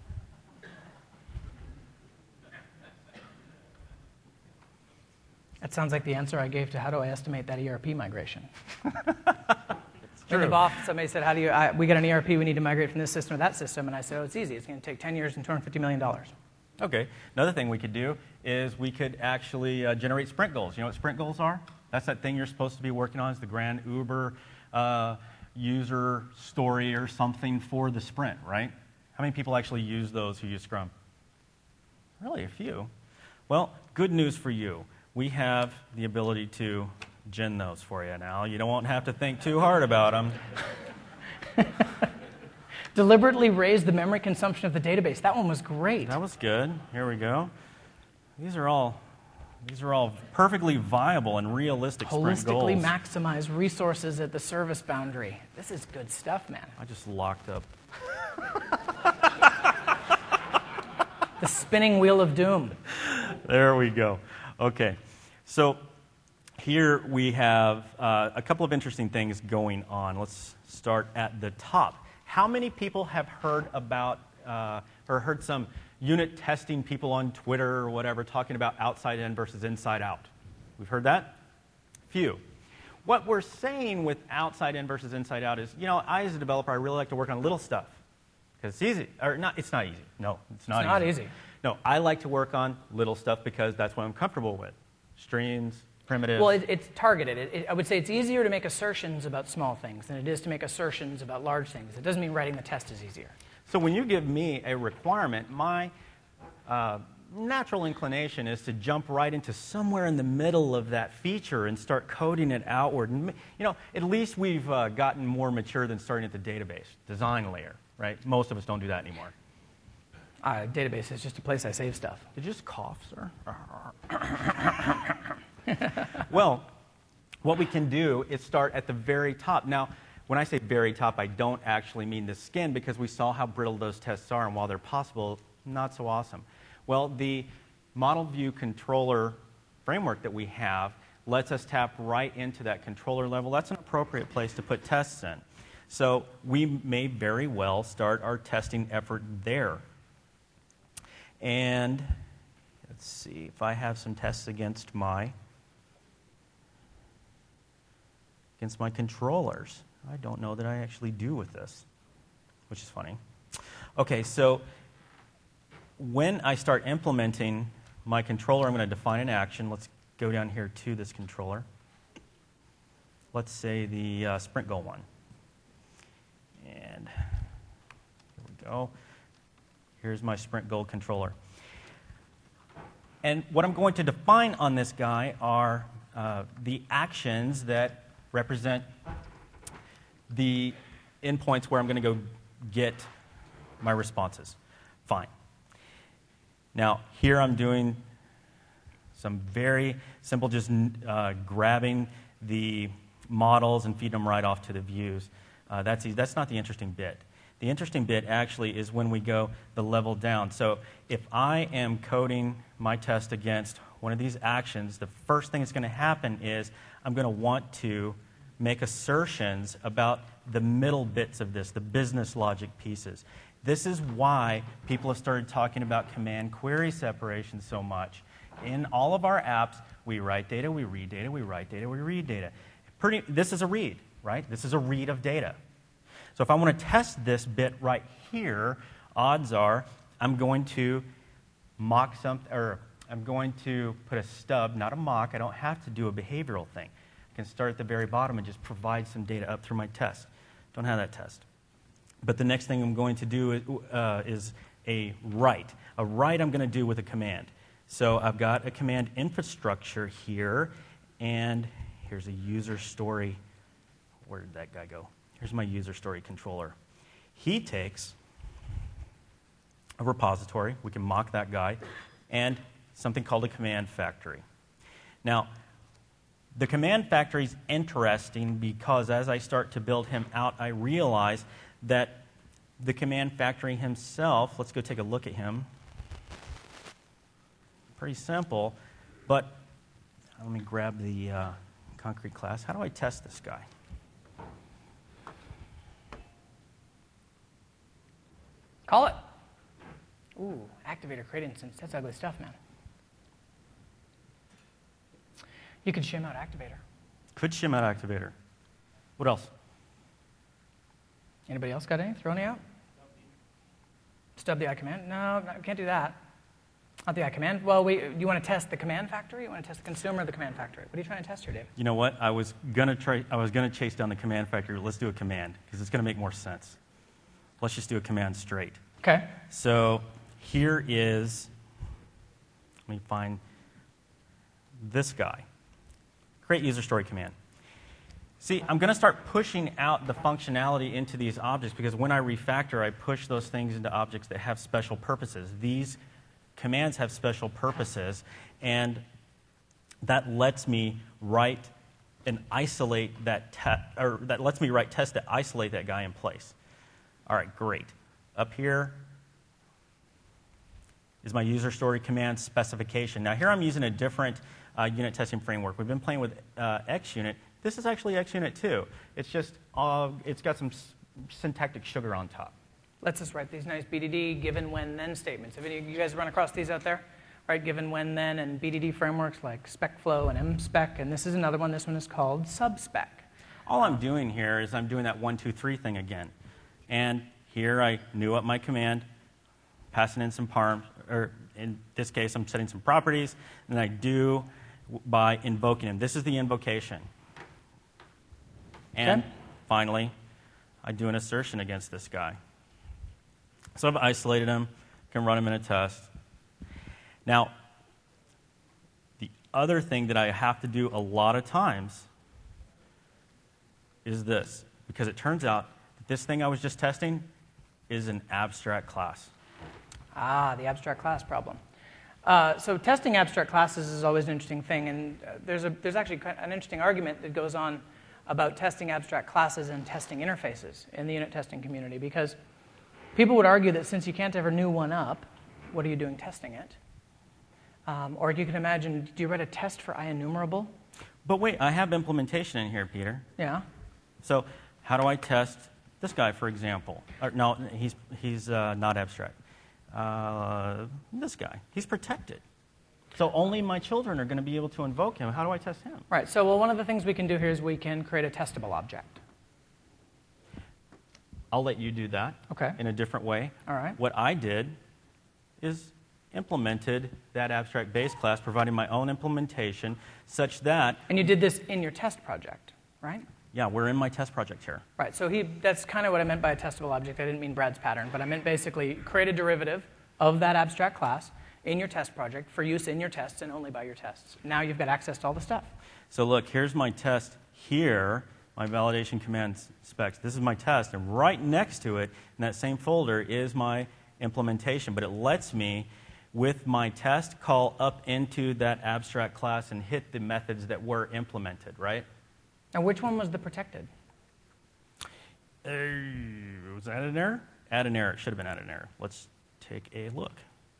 That sounds like the answer I gave to how do I estimate that ERP migration. It's true. In the BOF, somebody said, we got an ERP, we need to migrate from this system to that system. And I said, oh, it's easy. It's going to take 10 years and $250 million. Okay. Another thing we could do is we could actually generate sprint goals. You know what sprint goals are? That's that thing you're supposed to be working on. It's the grand Uber user story or something for the sprint, right? How many people actually use those who use Scrum? Really, a few. Well, good news for you. We have the ability to gen those for you now. You won't have to think too hard about them. Deliberately raise the memory consumption of the database. That one was great. That was good. Here we go. These are all perfectly viable and realistic sprint goals. Holistically maximize resources at the service boundary. This is good stuff, man. I just locked up. The spinning wheel of doom. There we go. Okay. So here we have a couple of interesting things going on. Let's start at the top. How many people have heard about or heard some unit testing people on Twitter or whatever talking about outside in versus inside out? We've heard that? Few. What we're saying with outside in versus inside out is, I as a developer, I really like to work on little stuff because it's easy. Or not, it's not easy. No, it's not easy. No, I like to work on little stuff because that's what I'm comfortable with. Streams, primitives. Well, it's targeted. I would say it's easier to make assertions about small things than it is to make assertions about large things. It doesn't mean writing the test is easier. So when you give me a requirement, my natural inclination is to jump right into somewhere in the middle of that feature and start coding it outward. And, at least we've gotten more mature than starting at the database, design layer, right? Most of us don't do that anymore. Database is just a place I save stuff. Did you just cough, sir? Well, what we can do is start at the very top. Now, when I say very top, I don't actually mean the skin because we saw how brittle those tests are, and while they're possible, not so awesome. Well, the model view controller framework that we have lets us tap right into that controller level. That's an appropriate place to put tests in. So we may very well start our testing effort there. And let's see if I have some tests against my controllers. I don't know that I actually do with this, which is funny. Okay, so when I start implementing my controller, I'm going to define an action. Let's go down here to this controller. Let's say the sprint goal one. And here we go. Here's my Sprint Gold controller. And what I'm going to define on this guy are the actions that represent the endpoints where I'm going to go get my responses. Fine. Now, here I'm doing some very simple, just grabbing the models and feeding them right off to the views. That's easy. That's not the interesting bit. The interesting bit actually is when we go the level down. So if I am coding my test against one of these actions, the first thing that's going to happen is I'm going to want to make assertions about the middle bits of this, the business logic pieces. This is why people have started talking about command query separation so much. In all of our apps, we write data, we read data, we write data, we read data. This is a read, right? This is a read of data. So if I want to test this bit right here, odds are I'm going to mock something, or I'm going to put a stub, not a mock. I don't have to do a behavioral thing. I can start at the very bottom and just provide some data up through my test. Don't have that test. But the next thing I'm going to do is a write. A write I'm going to do with a command. So I've got a command infrastructure here, and here's a user story. Where did that guy go? Here's my user story controller. He takes a repository, we can mock that guy, and something called a command factory. Now, the command factory is interesting because as I start to build him out, I realize that the command factory himself, let's go take a look at him. Pretty simple, but let me grab the concrete class. How do I test this guy? Call it. Ooh, activator create instance. That's ugly stuff, man. You could shim out activator. Could shim out activator. What else? Anybody else got any? Throw any out? Stub the I command? No, we can't do that. Not the I command. Well, you want to test the command factory? You want to test the consumer of the command factory? What are you trying to test here, David? You know what? I was gonna chase down the command factory. Let's do a command because it's going to make more sense. Let's just do a command straight. Okay. So here is, let me find this guy. Create user story command. See, I'm going to start pushing out the functionality into these objects because when I refactor, I push those things into objects that have special purposes. These commands have special purposes, and that lets me write and isolate that that lets me write tests that isolate that guy in place. All right, great. Up here is my user story command specification. Now here I'm using a different unit testing framework. We've been playing with XUnit. This is actually XUnit too. It's just it's got some syntactic sugar on top. Let's just write these nice BDD given when then statements. Have any of you guys run across these out there? Right, given when then and BDD frameworks like SpecFlow and MSpec, and this is another one. This one is called SubSpec. All I'm doing here is I'm doing that 1, 2, 3 thing again. And here I new up my command, passing in some params, or in this case I'm setting some properties, and I do by invoking them. This is the invocation. And finally, I do an assertion against this guy. So I've isolated him, can run him in a test. Now, the other thing that I have to do a lot of times is this, because it turns out that this thing I was just testing is an abstract class. Ah, the abstract class problem. So testing abstract classes is always an interesting thing, and there's actually an interesting argument that goes on about testing abstract classes and testing interfaces in the unit testing community, because people would argue that since you can't ever new one up, what are you doing testing it? Or you can imagine, do you write a test for IEnumerable? But wait, I have implementation in here, Peter. Yeah. So how do I test this guy, for example? No, he's not abstract. This guy, he's protected. So only my children are going to be able to invoke him. How do I test him? Right. So well, one of the things we can do here is we can create a testable object. I'll let you do that in a different way. All right. What I did is implemented that abstract base class, providing my own implementation such that... And you did this in your test project, right? Yeah, we're in my test project here. Right, so that's kind of what I meant by a testable object. I didn't mean Brad's pattern, but I meant basically create a derivative of that abstract class in your test project for use in your tests and only by your tests. Now you've got access to all the stuff. So look, here's my test here, my validation command specs. This is my test, and right next to it in that same folder is my implementation, but it lets me, with my test, call up into that abstract class and hit the methods that were implemented, right? Now, which one was the protected? Was that an error? Add an error. It should have been add an error. Let's take a look.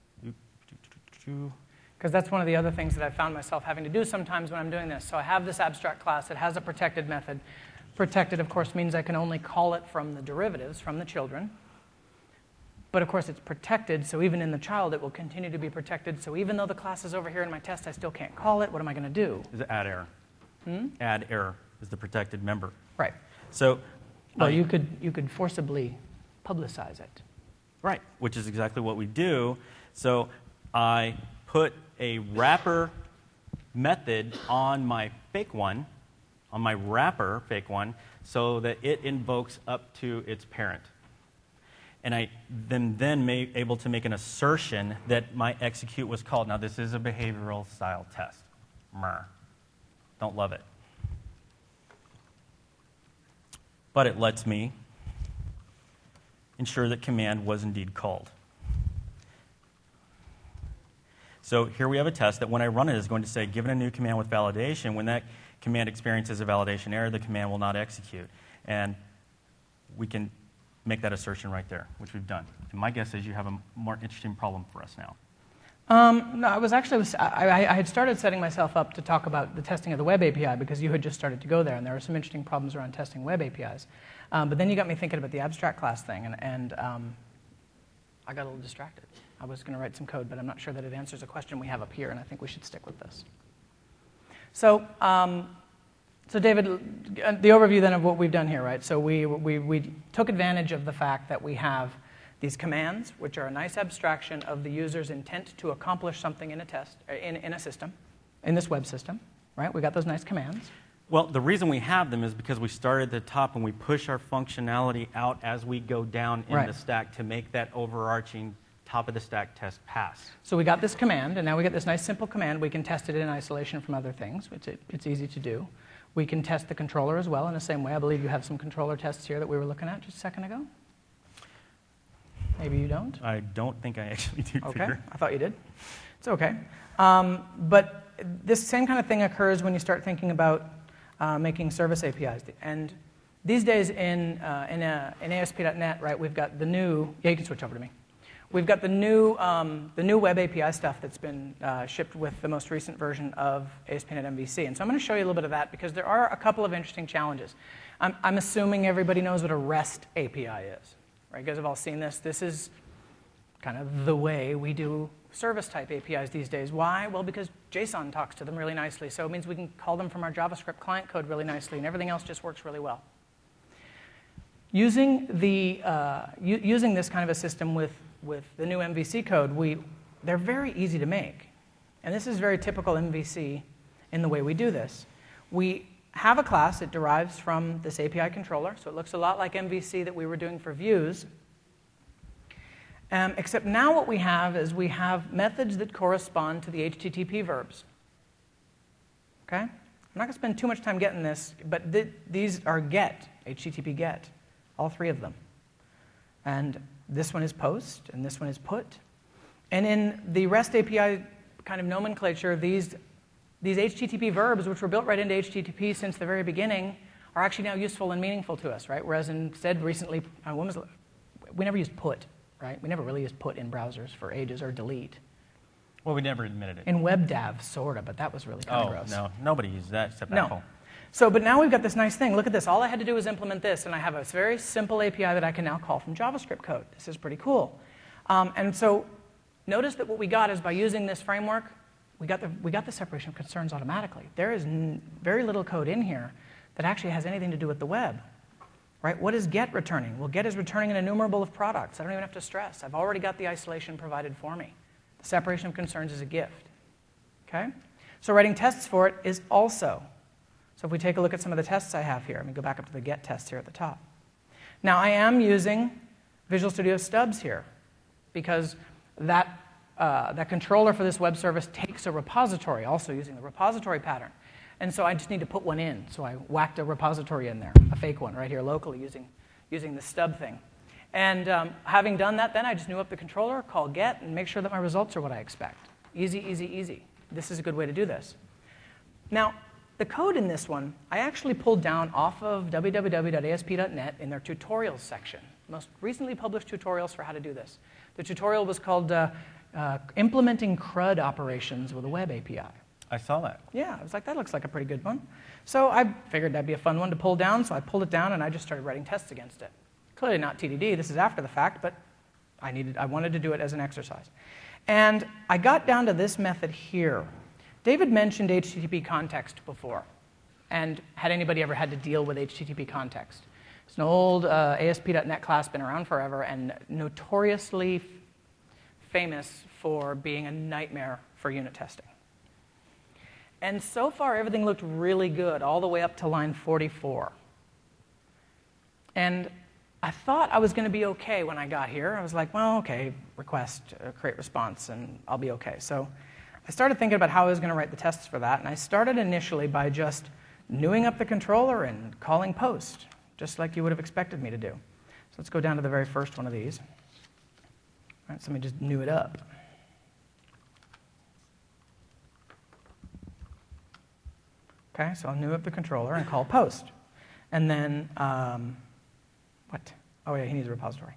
Because that's one of the other things that I found myself having to do sometimes when I'm doing this. So I have this abstract class. It has a protected method. Protected, of course, means I can only call it from the derivatives, from the children. But, of course, it's protected, so even in the child, it will continue to be protected. So even though the class is over here in my test, I still can't call it. What am I going to do? Is it add error? Add error is the protected member. Right. So, well, you could forcibly publicize it. Right, which is exactly what we do. So I put a wrapper method on my fake one, on my wrapper fake one, so that it invokes up to its parent. And I then able to make an assertion that my execute was called. Now, this is a behavioral style test. Don't love it. But it lets me ensure that command was indeed called. So here we have a test that when I run it is going to say, given a new command with validation, when that command experiences a validation error, the command will not execute. And we can make that assertion right there, which we've done. And my guess is you have a more interesting problem for us now. No, I had started setting myself up to talk about the testing of the web API because you had just started to go there, and there were some interesting problems around testing web APIs. But then you got me thinking about the abstract class thing, and I got a little distracted. I was going to write some code, but I'm not sure that it answers a question we have up here, and I think we should stick with this. So, David, the overview then of what we've done here, right? So we took advantage of the fact that we have these commands, which are a nice abstraction of the user's intent to accomplish something in a test, in a system, in this web system, right? We got those nice commands. Well, the reason we have them is because we start at the top and we push our functionality out as we go down in the stack to make that overarching top of the stack test pass. So we got this command, and now we get this nice simple command. We can test it in isolation from other things. It's easy to do. We can test the controller as well in the same way. I believe you have some controller tests here that we were looking at just a second ago. Maybe you don't? I don't think I actually do. Okay, Peter. I thought you did. It's okay. But this same kind of thing occurs when you start thinking about making service APIs. And these days in ASP.NET, right, we've got the new, yeah, you can switch over to me. We've got the new web API stuff that's been shipped with the most recent version of ASP.NET MVC. And so I'm going to show you a little bit of that because there are a couple of interesting challenges. I'm assuming everybody knows what a REST API is. Right? You guys have all seen this. This is kind of the way we do service-type APIs these days. Why? Well, because JSON talks to them really nicely. So it means we can call them from our JavaScript client code really nicely, and everything else just works really well. Using this kind of a system with the new MVC code, they're very easy to make. And this is very typical MVC in the way we do this. We have a class that derives from this API controller, so it looks a lot like MVC that we were doing for views. Except now what we have is we have methods that correspond to the HTTP verbs. Okay? I'm not going to spend too much time getting this, but these are get, HTTP get, all three of them. And this one is post, and this one is put. And in the REST API kind of nomenclature, these HTTP verbs, which were built right into HTTP since the very beginning, are actually now useful and meaningful to us, right? Whereas instead recently, we never used put, right? We never really used put in browsers for ages, or delete. Well, we never admitted it. In WebDAV, sort of, but that was really kind of gross. No, nobody used that except no. Apple. So, but now we've got this nice thing. Look at this. All I had to do was implement this, and I have a very simple API that I can now call from JavaScript code. This is pretty cool. And so notice that what we got is by using this framework, we got the separation of concerns automatically. There is very little code in here that actually has anything to do with the web. Right? What is get returning? Well, get is returning an enumerable of products. I don't even have to stress. I've already got the isolation provided for me. The separation of concerns is a gift. Okay? So writing tests for it is also So if we take a look at some of the tests I have here, let me go back up to the get test here at the top. Now, I am using Visual Studio Stubs here because that controller for this web service takes a repository, also using the repository pattern. And so I just need to put one in. So I whacked a repository in there, a fake one right here locally using the stub thing. And having done that, then I just new up the controller, call get, and make sure that my results are what I expect. Easy, easy, easy. This is a good way to do this. Now, the code in this one, I actually pulled down off of www.asp.net in their tutorials section. Most recently published tutorials for how to do this. The tutorial was called Implementing CRUD Operations with a Web API. I saw that. Yeah, I was like, that looks like a pretty good one. So I figured that'd be a fun one to pull down, so I pulled it down and I just started writing tests against it. Clearly not TDD, this is after the fact, but I wanted to do it as an exercise. And I got down to this method here. David mentioned HTTP context before. And had anybody ever had to deal with HTTP context? It's an old ASP.NET class, been around forever, and notoriously famous for being a nightmare for unit testing. And so far, everything looked really good, all the way up to line 44. And I thought I was going to be OK when I got here. I was like, well, OK, request, create response, and I'll be OK. So I started thinking about how I was going to write the tests for that. And I started initially by just newing up the controller and calling post, just like you would have expected me to do. So let's go down to the very first one of these. All right, so let me just new it up. OK, so I'll new up the controller and call post. And then, what? Oh, yeah, he needs a repository.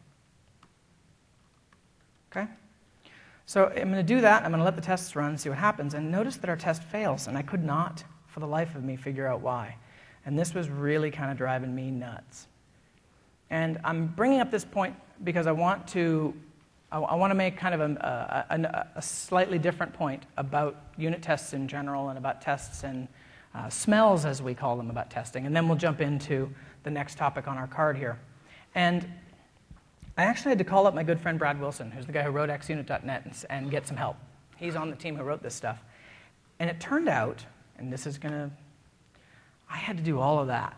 OK? So I'm going to do that. I'm going to let the tests run, see what happens. And notice that our test fails. And I could not, for the life of me, figure out why. And this was really kind of driving me nuts. And I'm bringing up this point because I want to make kind of a slightly different point about unit tests in general and about tests and smells, as we call them, about testing. And then we'll jump into the next topic on our card here. And I actually had to call up my good friend Brad Wilson, who's the guy who wrote xunit.net, and get some help. He's on the team who wrote this stuff. And it turned out, and this is going to, I had to do all of that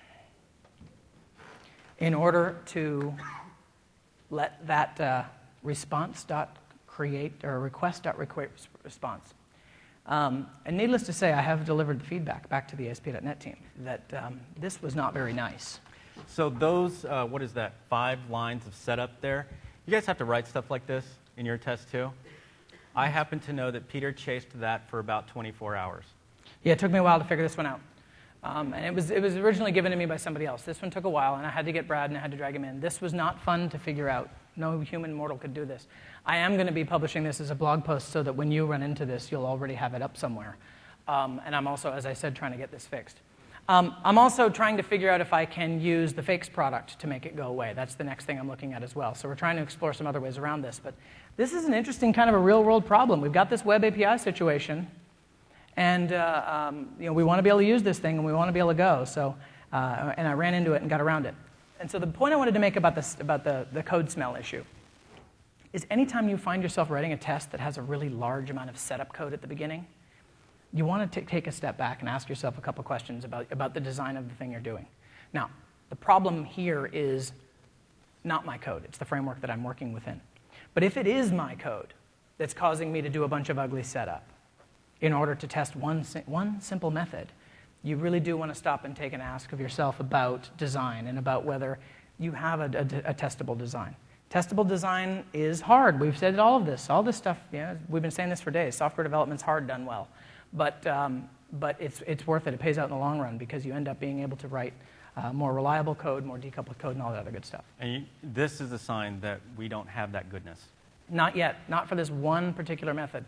in order to let that response.create or request.create response. And needless to say, I have delivered the feedback back to the ASP.NET team that this was not very nice. So those, what is that, 5 lines of setup there? You guys have to write stuff like this in your test too? I happen to know that Peter chased that for about 24 hours. Yeah, it took me a while to figure this one out. And it was originally given to me by somebody else. This one took a while, and I had to get Brad, and I had to drag him in. This was not fun to figure out. No human mortal could do this. I am going to be publishing this as a blog post so that when you run into this, you'll already have it up somewhere. And I'm also, as I said, trying to get this fixed. I'm also trying to figure out if I can use the Fakes product to make it go away. That's the next thing I'm looking at as well. So we're trying to explore some other ways around this. But this is an interesting kind of a real-world problem. We've got this web API situation, and we want to be able to use this thing, and we want to be able to go. So, and I ran into it and got around it. And so the point I wanted to make about the code smell issue is anytime you find yourself writing a test that has a really large amount of setup code at the beginning, you want to take a step back and ask yourself a couple questions about the design of the thing you're doing. Now, the problem here is not my code. It's the framework that I'm working within. But if it is my code that's causing me to do a bunch of ugly setup in order to test one simple method, you really do want to stop and take an ask of yourself about design and about whether you have a testable design. Testable design is hard. We've said all of this. All this stuff, we've been saying this for days. Software development's hard done well. But it's worth it. It pays out in the long run because you end up being able to write more reliable code, more decoupled code, and all that other good stuff. And this is a sign that we don't have that goodness. Not yet. Not for this one particular method.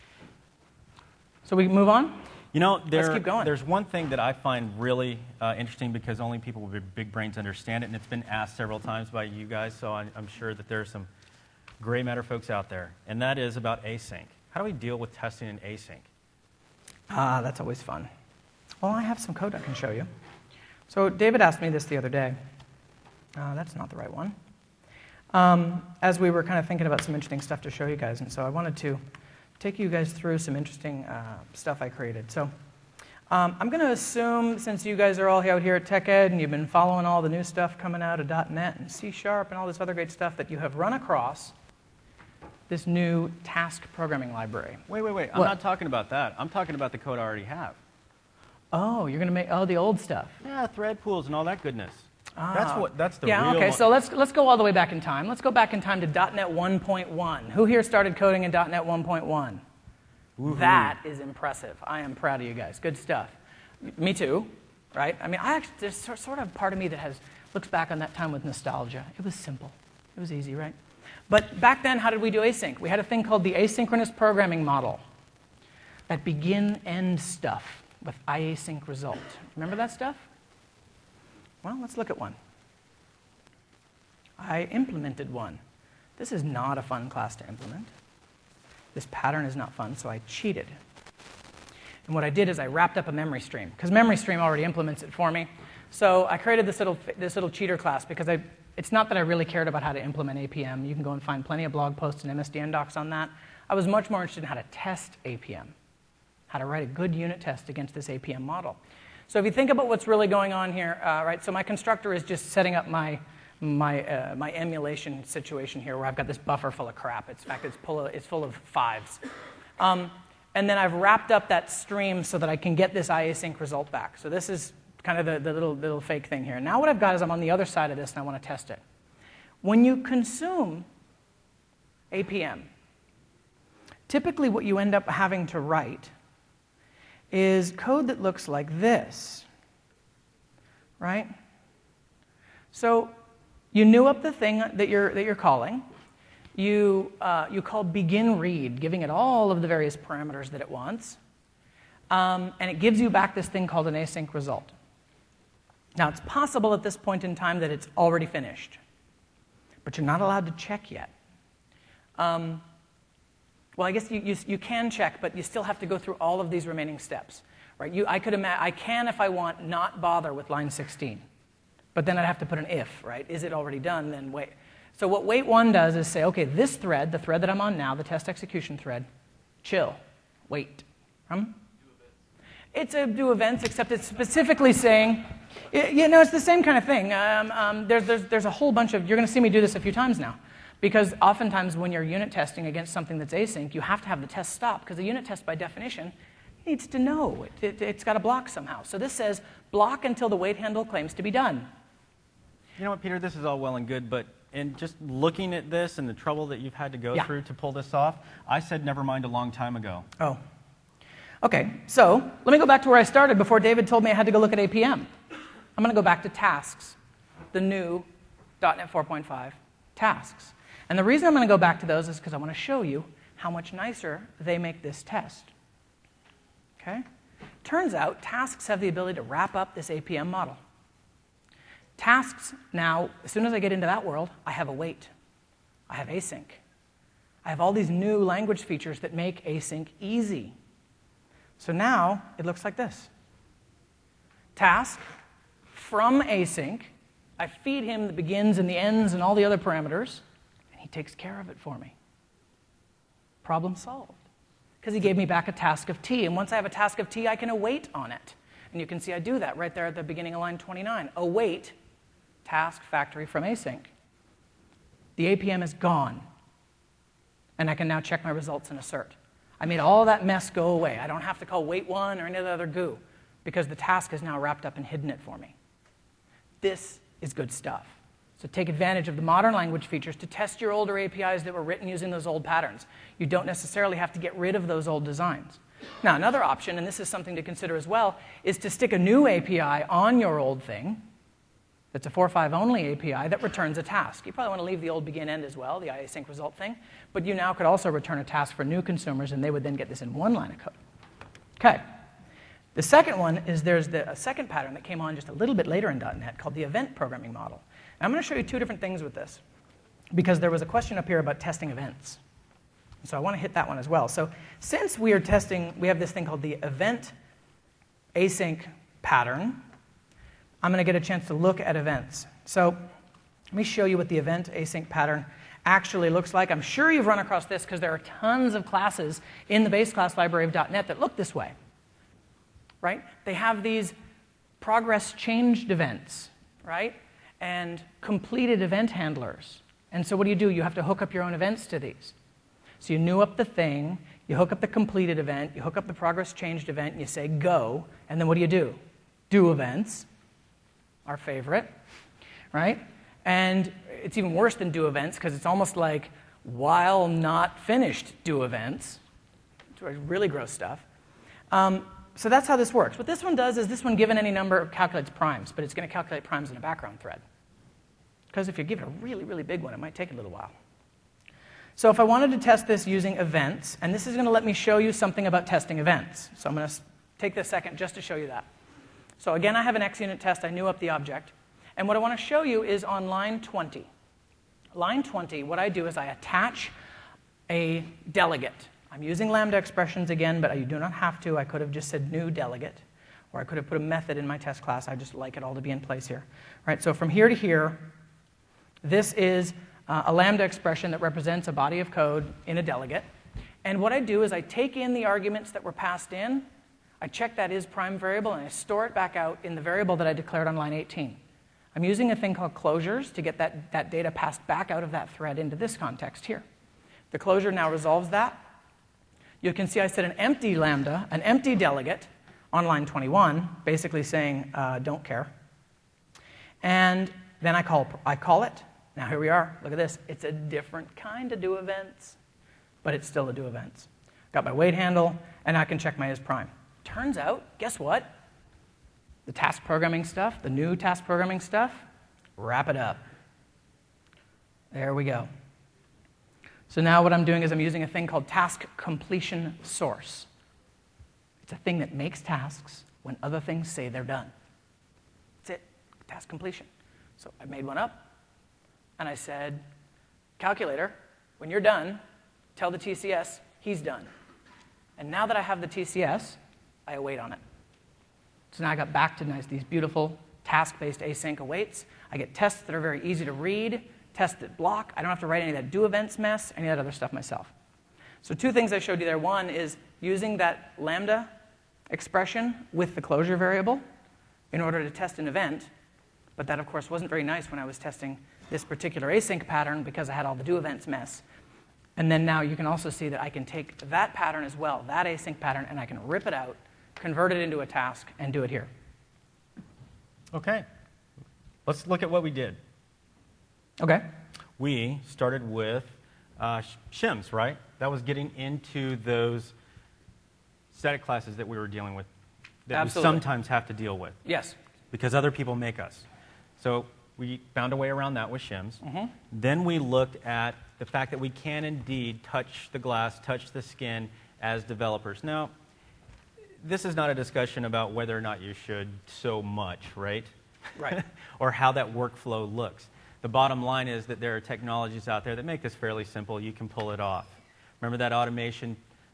So we can move on? Let's keep going. There's one thing that I find really interesting because only people with big brains understand it, and it's been asked several times by you guys, so I'm sure that there are some gray matter folks out there, and that is about async. How do we deal with testing in async? That's always fun. Well, I have some code I can show you. So David asked me this the other day. That's not the right one. As we were kind of thinking about some interesting stuff to show you guys, and so I wanted to take you guys through some interesting stuff I created. So I'm going to assume, since you guys are all out here at TechEd and you've been following all the new stuff coming out of .NET and C# and all this other great stuff, that you have run across this new task programming library. Wait. What? I'm not talking about that. I'm talking about the code I already have. Oh, you're going to make the old stuff. Yeah, thread pools and all that goodness. That's the yeah, real okay, one. so let's go all the way back in time. Let's go back in time to .NET 1.1. Who here started coding in .NET 1.1? That is impressive. I am proud of you guys. Good stuff. Me too, right? I mean, there's sort of part of me that looks back on that time with nostalgia. It was simple. It was easy, right? But back then, how did we do async? We had a thing called the asynchronous programming model. That begin-end stuff with iasync result. Remember that stuff? Well, let's look at one. I implemented one. This is not a fun class to implement. This pattern is not fun, so I cheated. And what I did is I wrapped up a memory stream, because memory stream already implements it for me. So I created this little cheater class because it's not that I really cared about how to implement APM. You can go and find plenty of blog posts and MSDN docs on that. I was much more interested in how to test APM, how to write a good unit test against this APM model. So if you think about what's really going on here, right? So my constructor is just setting up my emulation situation here, where I've got this buffer full of crap. In fact, it's full of fives. And then I've wrapped up that stream so that I can get this iasync result back. So this is kind of the little fake thing here. Now what I've got is I'm on the other side of this, and I want to test it. When you consume APM, typically what you end up having to write is code that looks like this, right? So you new up the thing that you're calling. You call begin read, giving it all of the various parameters that it wants, and it gives you back this thing called an async result. Now, it's possible at this point in time that it's already finished, but you're not allowed to check yet. Well, I guess you can check, but you still have to go through all of these remaining steps, right? I can, if I want, not bother with line 16, but then I'd have to put an if, right? Is it already done? Then wait. So what wait one does is say, okay, this thread, the thread that I'm on now, the test execution thread, chill, wait. It's a do events, except it's specifically saying, it's the same kind of thing. There's a whole bunch of, you're going to see me do this a few times now. Because oftentimes when you're unit testing against something that's async, you have to have the test stop, because the unit test, by definition, needs to know. It's got to block somehow. So this says, block until the wait handle claims to be done. You know what, Peter? This is all well and good, but in just looking at this and the trouble that you've had to go through to pull this off, I said never mind a long time ago. Oh. OK, so let me go back to where I started before David told me I had to go look at APM. I'm going to go back to tasks, the new .NET 4.5 tasks. And the reason I'm going to go back to those is because I want to show you how much nicer they make this test. Okay? Turns out tasks have the ability to wrap up this APM model. Tasks now, as soon as I get into that world, I have await. I have async. I have all these new language features that make async easy. So now it looks like this. Task from async. I feed him the begins and the ends and all the other parameters. He takes care of it for me. Problem solved. Because he gave me back a task of T. And once I have a task of T, I can await on it. And you can see I do that right there at the beginning of line 29. Await task factory from async. The APM is gone. And I can now check my results and assert. I made all that mess go away. I don't have to call wait one or any other goo, because the task is now wrapped up and hidden it for me. This is good stuff. So take advantage of the modern language features to test your older APIs that were written using those old patterns. You don't necessarily have to get rid of those old designs. Now, another option, and this is something to consider as well, is to stick a new API on your old thing that's a 4.5 only API that returns a task. You probably want to leave the old begin-end as well, the iasync result thing, but you now could also return a task for new consumers, and they would then get this in one line of code. Okay. The second one is there's a second pattern that came on just a little bit later in .NET called the event programming model. And I'm going to show you two different things with this, because there was a question up here about testing events. So I want to hit that one as well. So since we are testing, we have this thing called the event async pattern. I'm going to get a chance to look at events. So let me show you what the event async pattern actually looks like. I'm sure you've run across this because there are tons of classes in the base class library of .NET that look this way. right? They have these progress changed events, right? And completed event handlers. And so what do? You have to hook up your own events to these. So you new up the thing, you hook up the completed event, you hook up the progress changed event, and you say go, and then what do? Do events, our favorite, right? And it's even worse than do events because it's almost like while not finished do events. It's really gross stuff. So that's how this works. What this one does is this one, given any number, calculates primes, but it's going to calculate primes in a background thread. Because if you give it a really, really big one, it might take a little while. So if I wanted to test this using events, and this is going to let me show you something about testing events. So I'm going to take this second just to show you that. So again, I have an XUnit test. I new up the object. And what I want to show you is on line 20. Line 20, what I do is I attach a delegate. I'm using Lambda expressions again, but you do not have to. I could have just said new delegate, or I could have put a method in my test class. I just like it all to be in place here. All right, so from here to here, this is a Lambda expression that represents a body of code in a delegate. And what I do is I take in the arguments that were passed in, I check that is prime variable, and I store it back out in the variable that I declared on line 18. I'm using a thing called closures to get that data passed back out of that thread into this context here. The closure now resolves that. You can see I set an empty Lambda, an empty delegate, on line 21, basically saying don't care. And then I call it. Now here we are. Look at this. It's a different kind of do events, but it's still a do events. Got my wait handle, and I can check my is prime. Turns out, guess what? The task programming stuff, the new task programming stuff, wrap it up. There we go. So now what I'm doing is I'm using a thing called task completion source. It's a thing that makes tasks when other things say they're done. That's it, task completion. So I made one up, and I said, calculator, when you're done, tell the TCS he's done. And now that I have the TCS, I await on it. So now I got back to these beautiful task-based async awaits. I get tests that are very easy to read, tests that block. I don't have to write any of that do events mess, any of that other stuff myself. So two things I showed you there. One is using that Lambda expression with the closure variable in order to test an event. But that, of course, wasn't very nice when I was testing this particular async pattern because I had all the do events mess. And then now you can also see that I can take that pattern as well, that async pattern, and I can rip it out, convert it into a task, and do it here. OK. Let's look at what we did. OK. We started with shims, right? That was getting into those static classes that we were dealing with that Absolutely. we sometimes have to deal with. Yes. Because other people make us. So we found a way around that with shims. Mm-hmm. Then we looked at the fact that we can indeed touch the glass, touch the skin as developers. Now, this is not a discussion about whether or not you should so much, right? Right. Or how that workflow looks. The bottom line is that there are technologies out there that make this fairly simple. You can pull it off. Remember that automation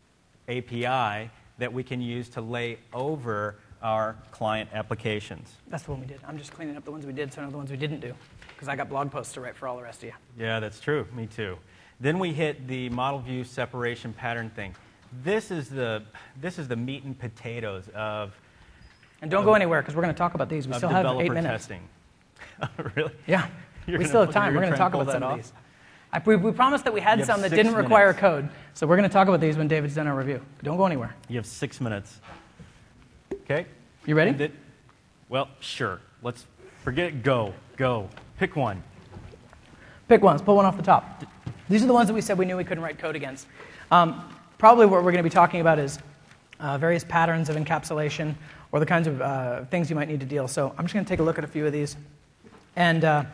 API that we can use to lay over our client applications? That's the one we did. I'm just cleaning up the ones we did so I know the ones we didn't do, because I got blog posts to write for all the rest of you. Yeah, that's true. Me too. Then we hit the model view separation pattern thing. This is the meat and potatoes of And don't go anywhere, because we're going to talk about these. We still have 8 minutes. testing. Really? Yeah. We still have time. We're going to talk about some of these. We promised that we had some that 6 didn't require minutes. code, so we're going to talk about these when David's done our review. Don't go anywhere. You have 6 minutes. Okay? You ready? Well, sure. Let's forget it. Go. Pick one. Pick one. Let's pull one off the top. These are the ones that we said we knew we couldn't write code against. Probably what we're going to be talking about is various patterns of encapsulation or the kinds of things you might need to deal. So I'm just going to take a look at a few of these and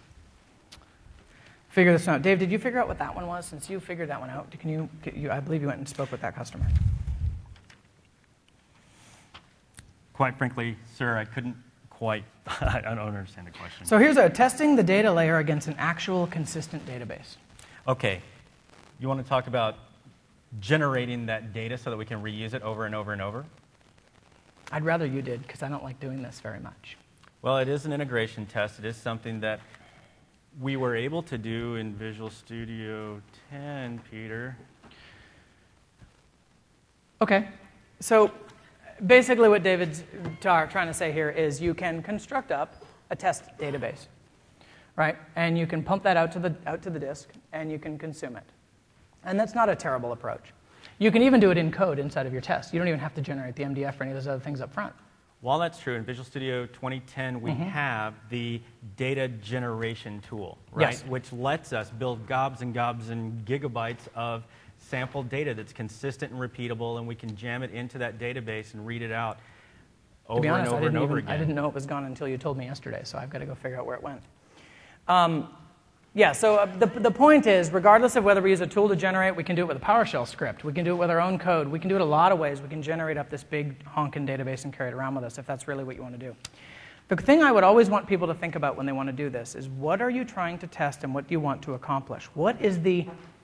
figure this one out. Dave, did you figure out what that one was? Since you figured that one out, I believe you went and spoke with that customer. Quite frankly, sir, I couldn't quite. I don't understand the question. So here's testing the data layer against an actual consistent database. Okay. You want to talk about generating that data so that we can reuse it over and over and over? I'd rather you did, because I don't like doing this very much. Well, it is an integration test. It is something that we were able to do in Visual Studio 10, Peter. Okay. So Basically what David's trying to say here is you can construct up a test database, right? And you can pump that out to the disk, and you can consume it. And that's not a terrible approach. You can even do it in code inside of your test. You don't even have to generate the MDF or any of those other things up front. While that's true, in Visual Studio 2010, we have the data generation tool, right? Yes. Which lets us build gobs and gobs and gigabytes of sample data that's consistent and repeatable, and we can jam it into that database and read it out over and over and over again. I didn't know it was gone until you told me yesterday, so I've got to go figure out where it went. Yeah, so the point is, regardless of whether we use a tool to generate, we can do it with a PowerShell script. We can do it with our own code. We can do it a lot of ways. We can generate up this big honking database and carry it around with us if that's really what you want to do. The thing I would always want people to think about when they want to do this is, what are you trying to test and what do you want to accomplish? What is the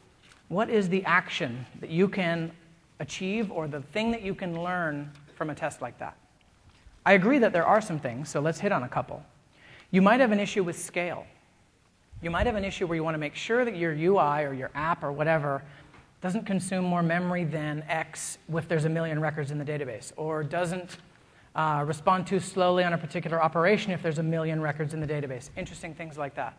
action that you can achieve, or the thing that you can learn from a test like that? I agree that there are some things, so let's hit on a couple. You might have an issue with scale. You might have an issue where you want to make sure that your UI or your app or whatever doesn't consume more memory than X if there's 1 million records in the database, or doesn't respond too slowly on a particular operation if there's 1 million records in the database. Interesting things like that.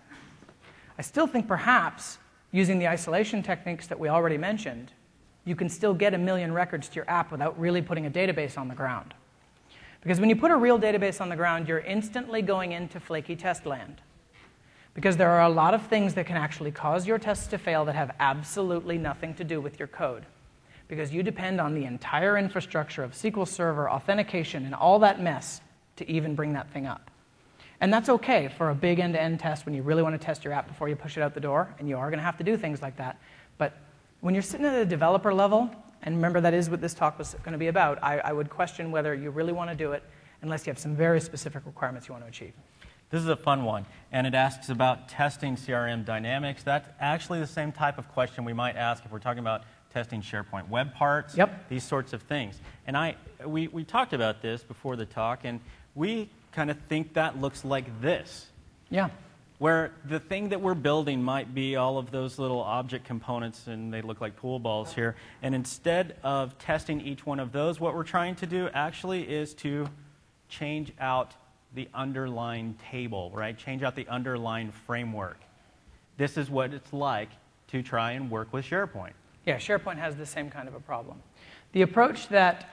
I still think perhaps using the isolation techniques that we already mentioned, you can still get 1 million records to your app without really putting a database on the ground. Because when you put a real database on the ground, you're instantly going into flaky test land. Because there are a lot of things that can actually cause your tests to fail that have absolutely nothing to do with your code. Because you depend on the entire infrastructure of SQL Server, authentication, and all that mess to even bring that thing up. And that's okay for a big end-to-end test when you really want to test your app before you push it out the door, and you are going to have to do things like that. But when you're sitting at a developer level, and remember that is what this talk was going to be about, I would question whether you really want to do it unless you have some very specific requirements you want to achieve. This is a fun one, and it asks about testing CRM dynamics. That's actually the same type of question we might ask if we're talking about testing SharePoint web parts, these sorts of things. And we talked about this before the talk, and we kind of think that looks like this. Yeah. Where the thing that we're building might be all of those little object components, and they look like pool balls here. And instead of testing each one of those, what we're trying to do actually is to change out the underlying table, right? Change out the underlying framework. This is what it's like to try and work with SharePoint. Yeah, SharePoint has the same kind of a problem. The approach that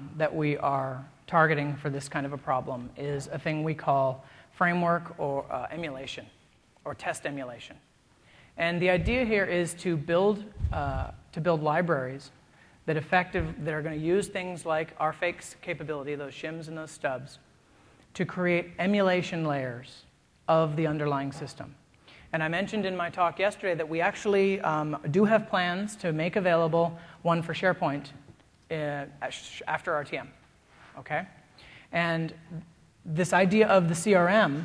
we are targeting for this kind of a problem is a thing we call framework or emulation, or test emulation. And the idea here is to build libraries that are going to use things like our fakes capability, those shims and those stubs, to create emulation layers of the underlying system. And I mentioned in my talk yesterday that we actually do have plans to make available one for SharePoint after RTM, okay? And this idea of the CRM,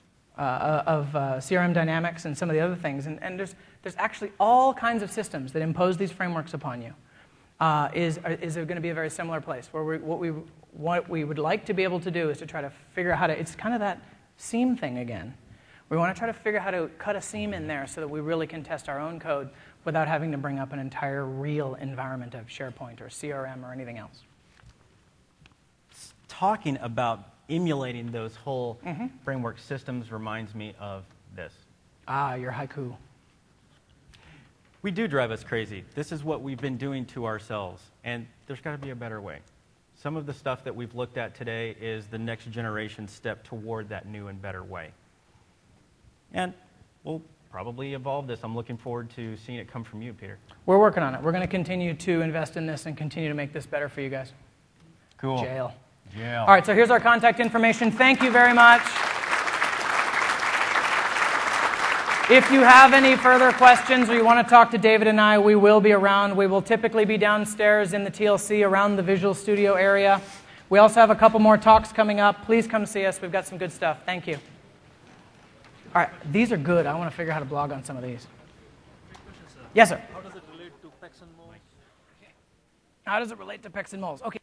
CRM dynamics and some of the other things, and there's actually all kinds of systems that impose these frameworks upon you, is going to be a very similar place, where what we would like to be able to do is to try to figure out how to, it's kind of that seam thing again. We want to try to figure out how to cut a seam in there so that we really can test our own code without having to bring up an entire real environment of SharePoint or CRM or anything else. Talking about emulating those whole framework systems reminds me of this. Ah, your haiku. We do drive us crazy. This is what we've been doing to ourselves, and there's got to be a better way. Some of the stuff that we've looked at today is the next generation step toward that new and better way. And we'll probably evolve this. I'm looking forward to seeing it come from you, Peter. We're working on it. We're going to continue to invest in this and continue to make this better for you guys. Cool. Jail. Jail. All right, so here's our contact information. Thank you very much. If you have any further questions or you want to talk to David and I, we will be around. We will typically be downstairs in the TLC around the Visual Studio area. We also have a couple more talks coming up. Please come see us. We've got some good stuff. Thank you. All right, these are good. I want to figure out how to blog on some of these. Yes, sir. How does it relate to pecs and moles? How does it relate to pecs and moles? Okay.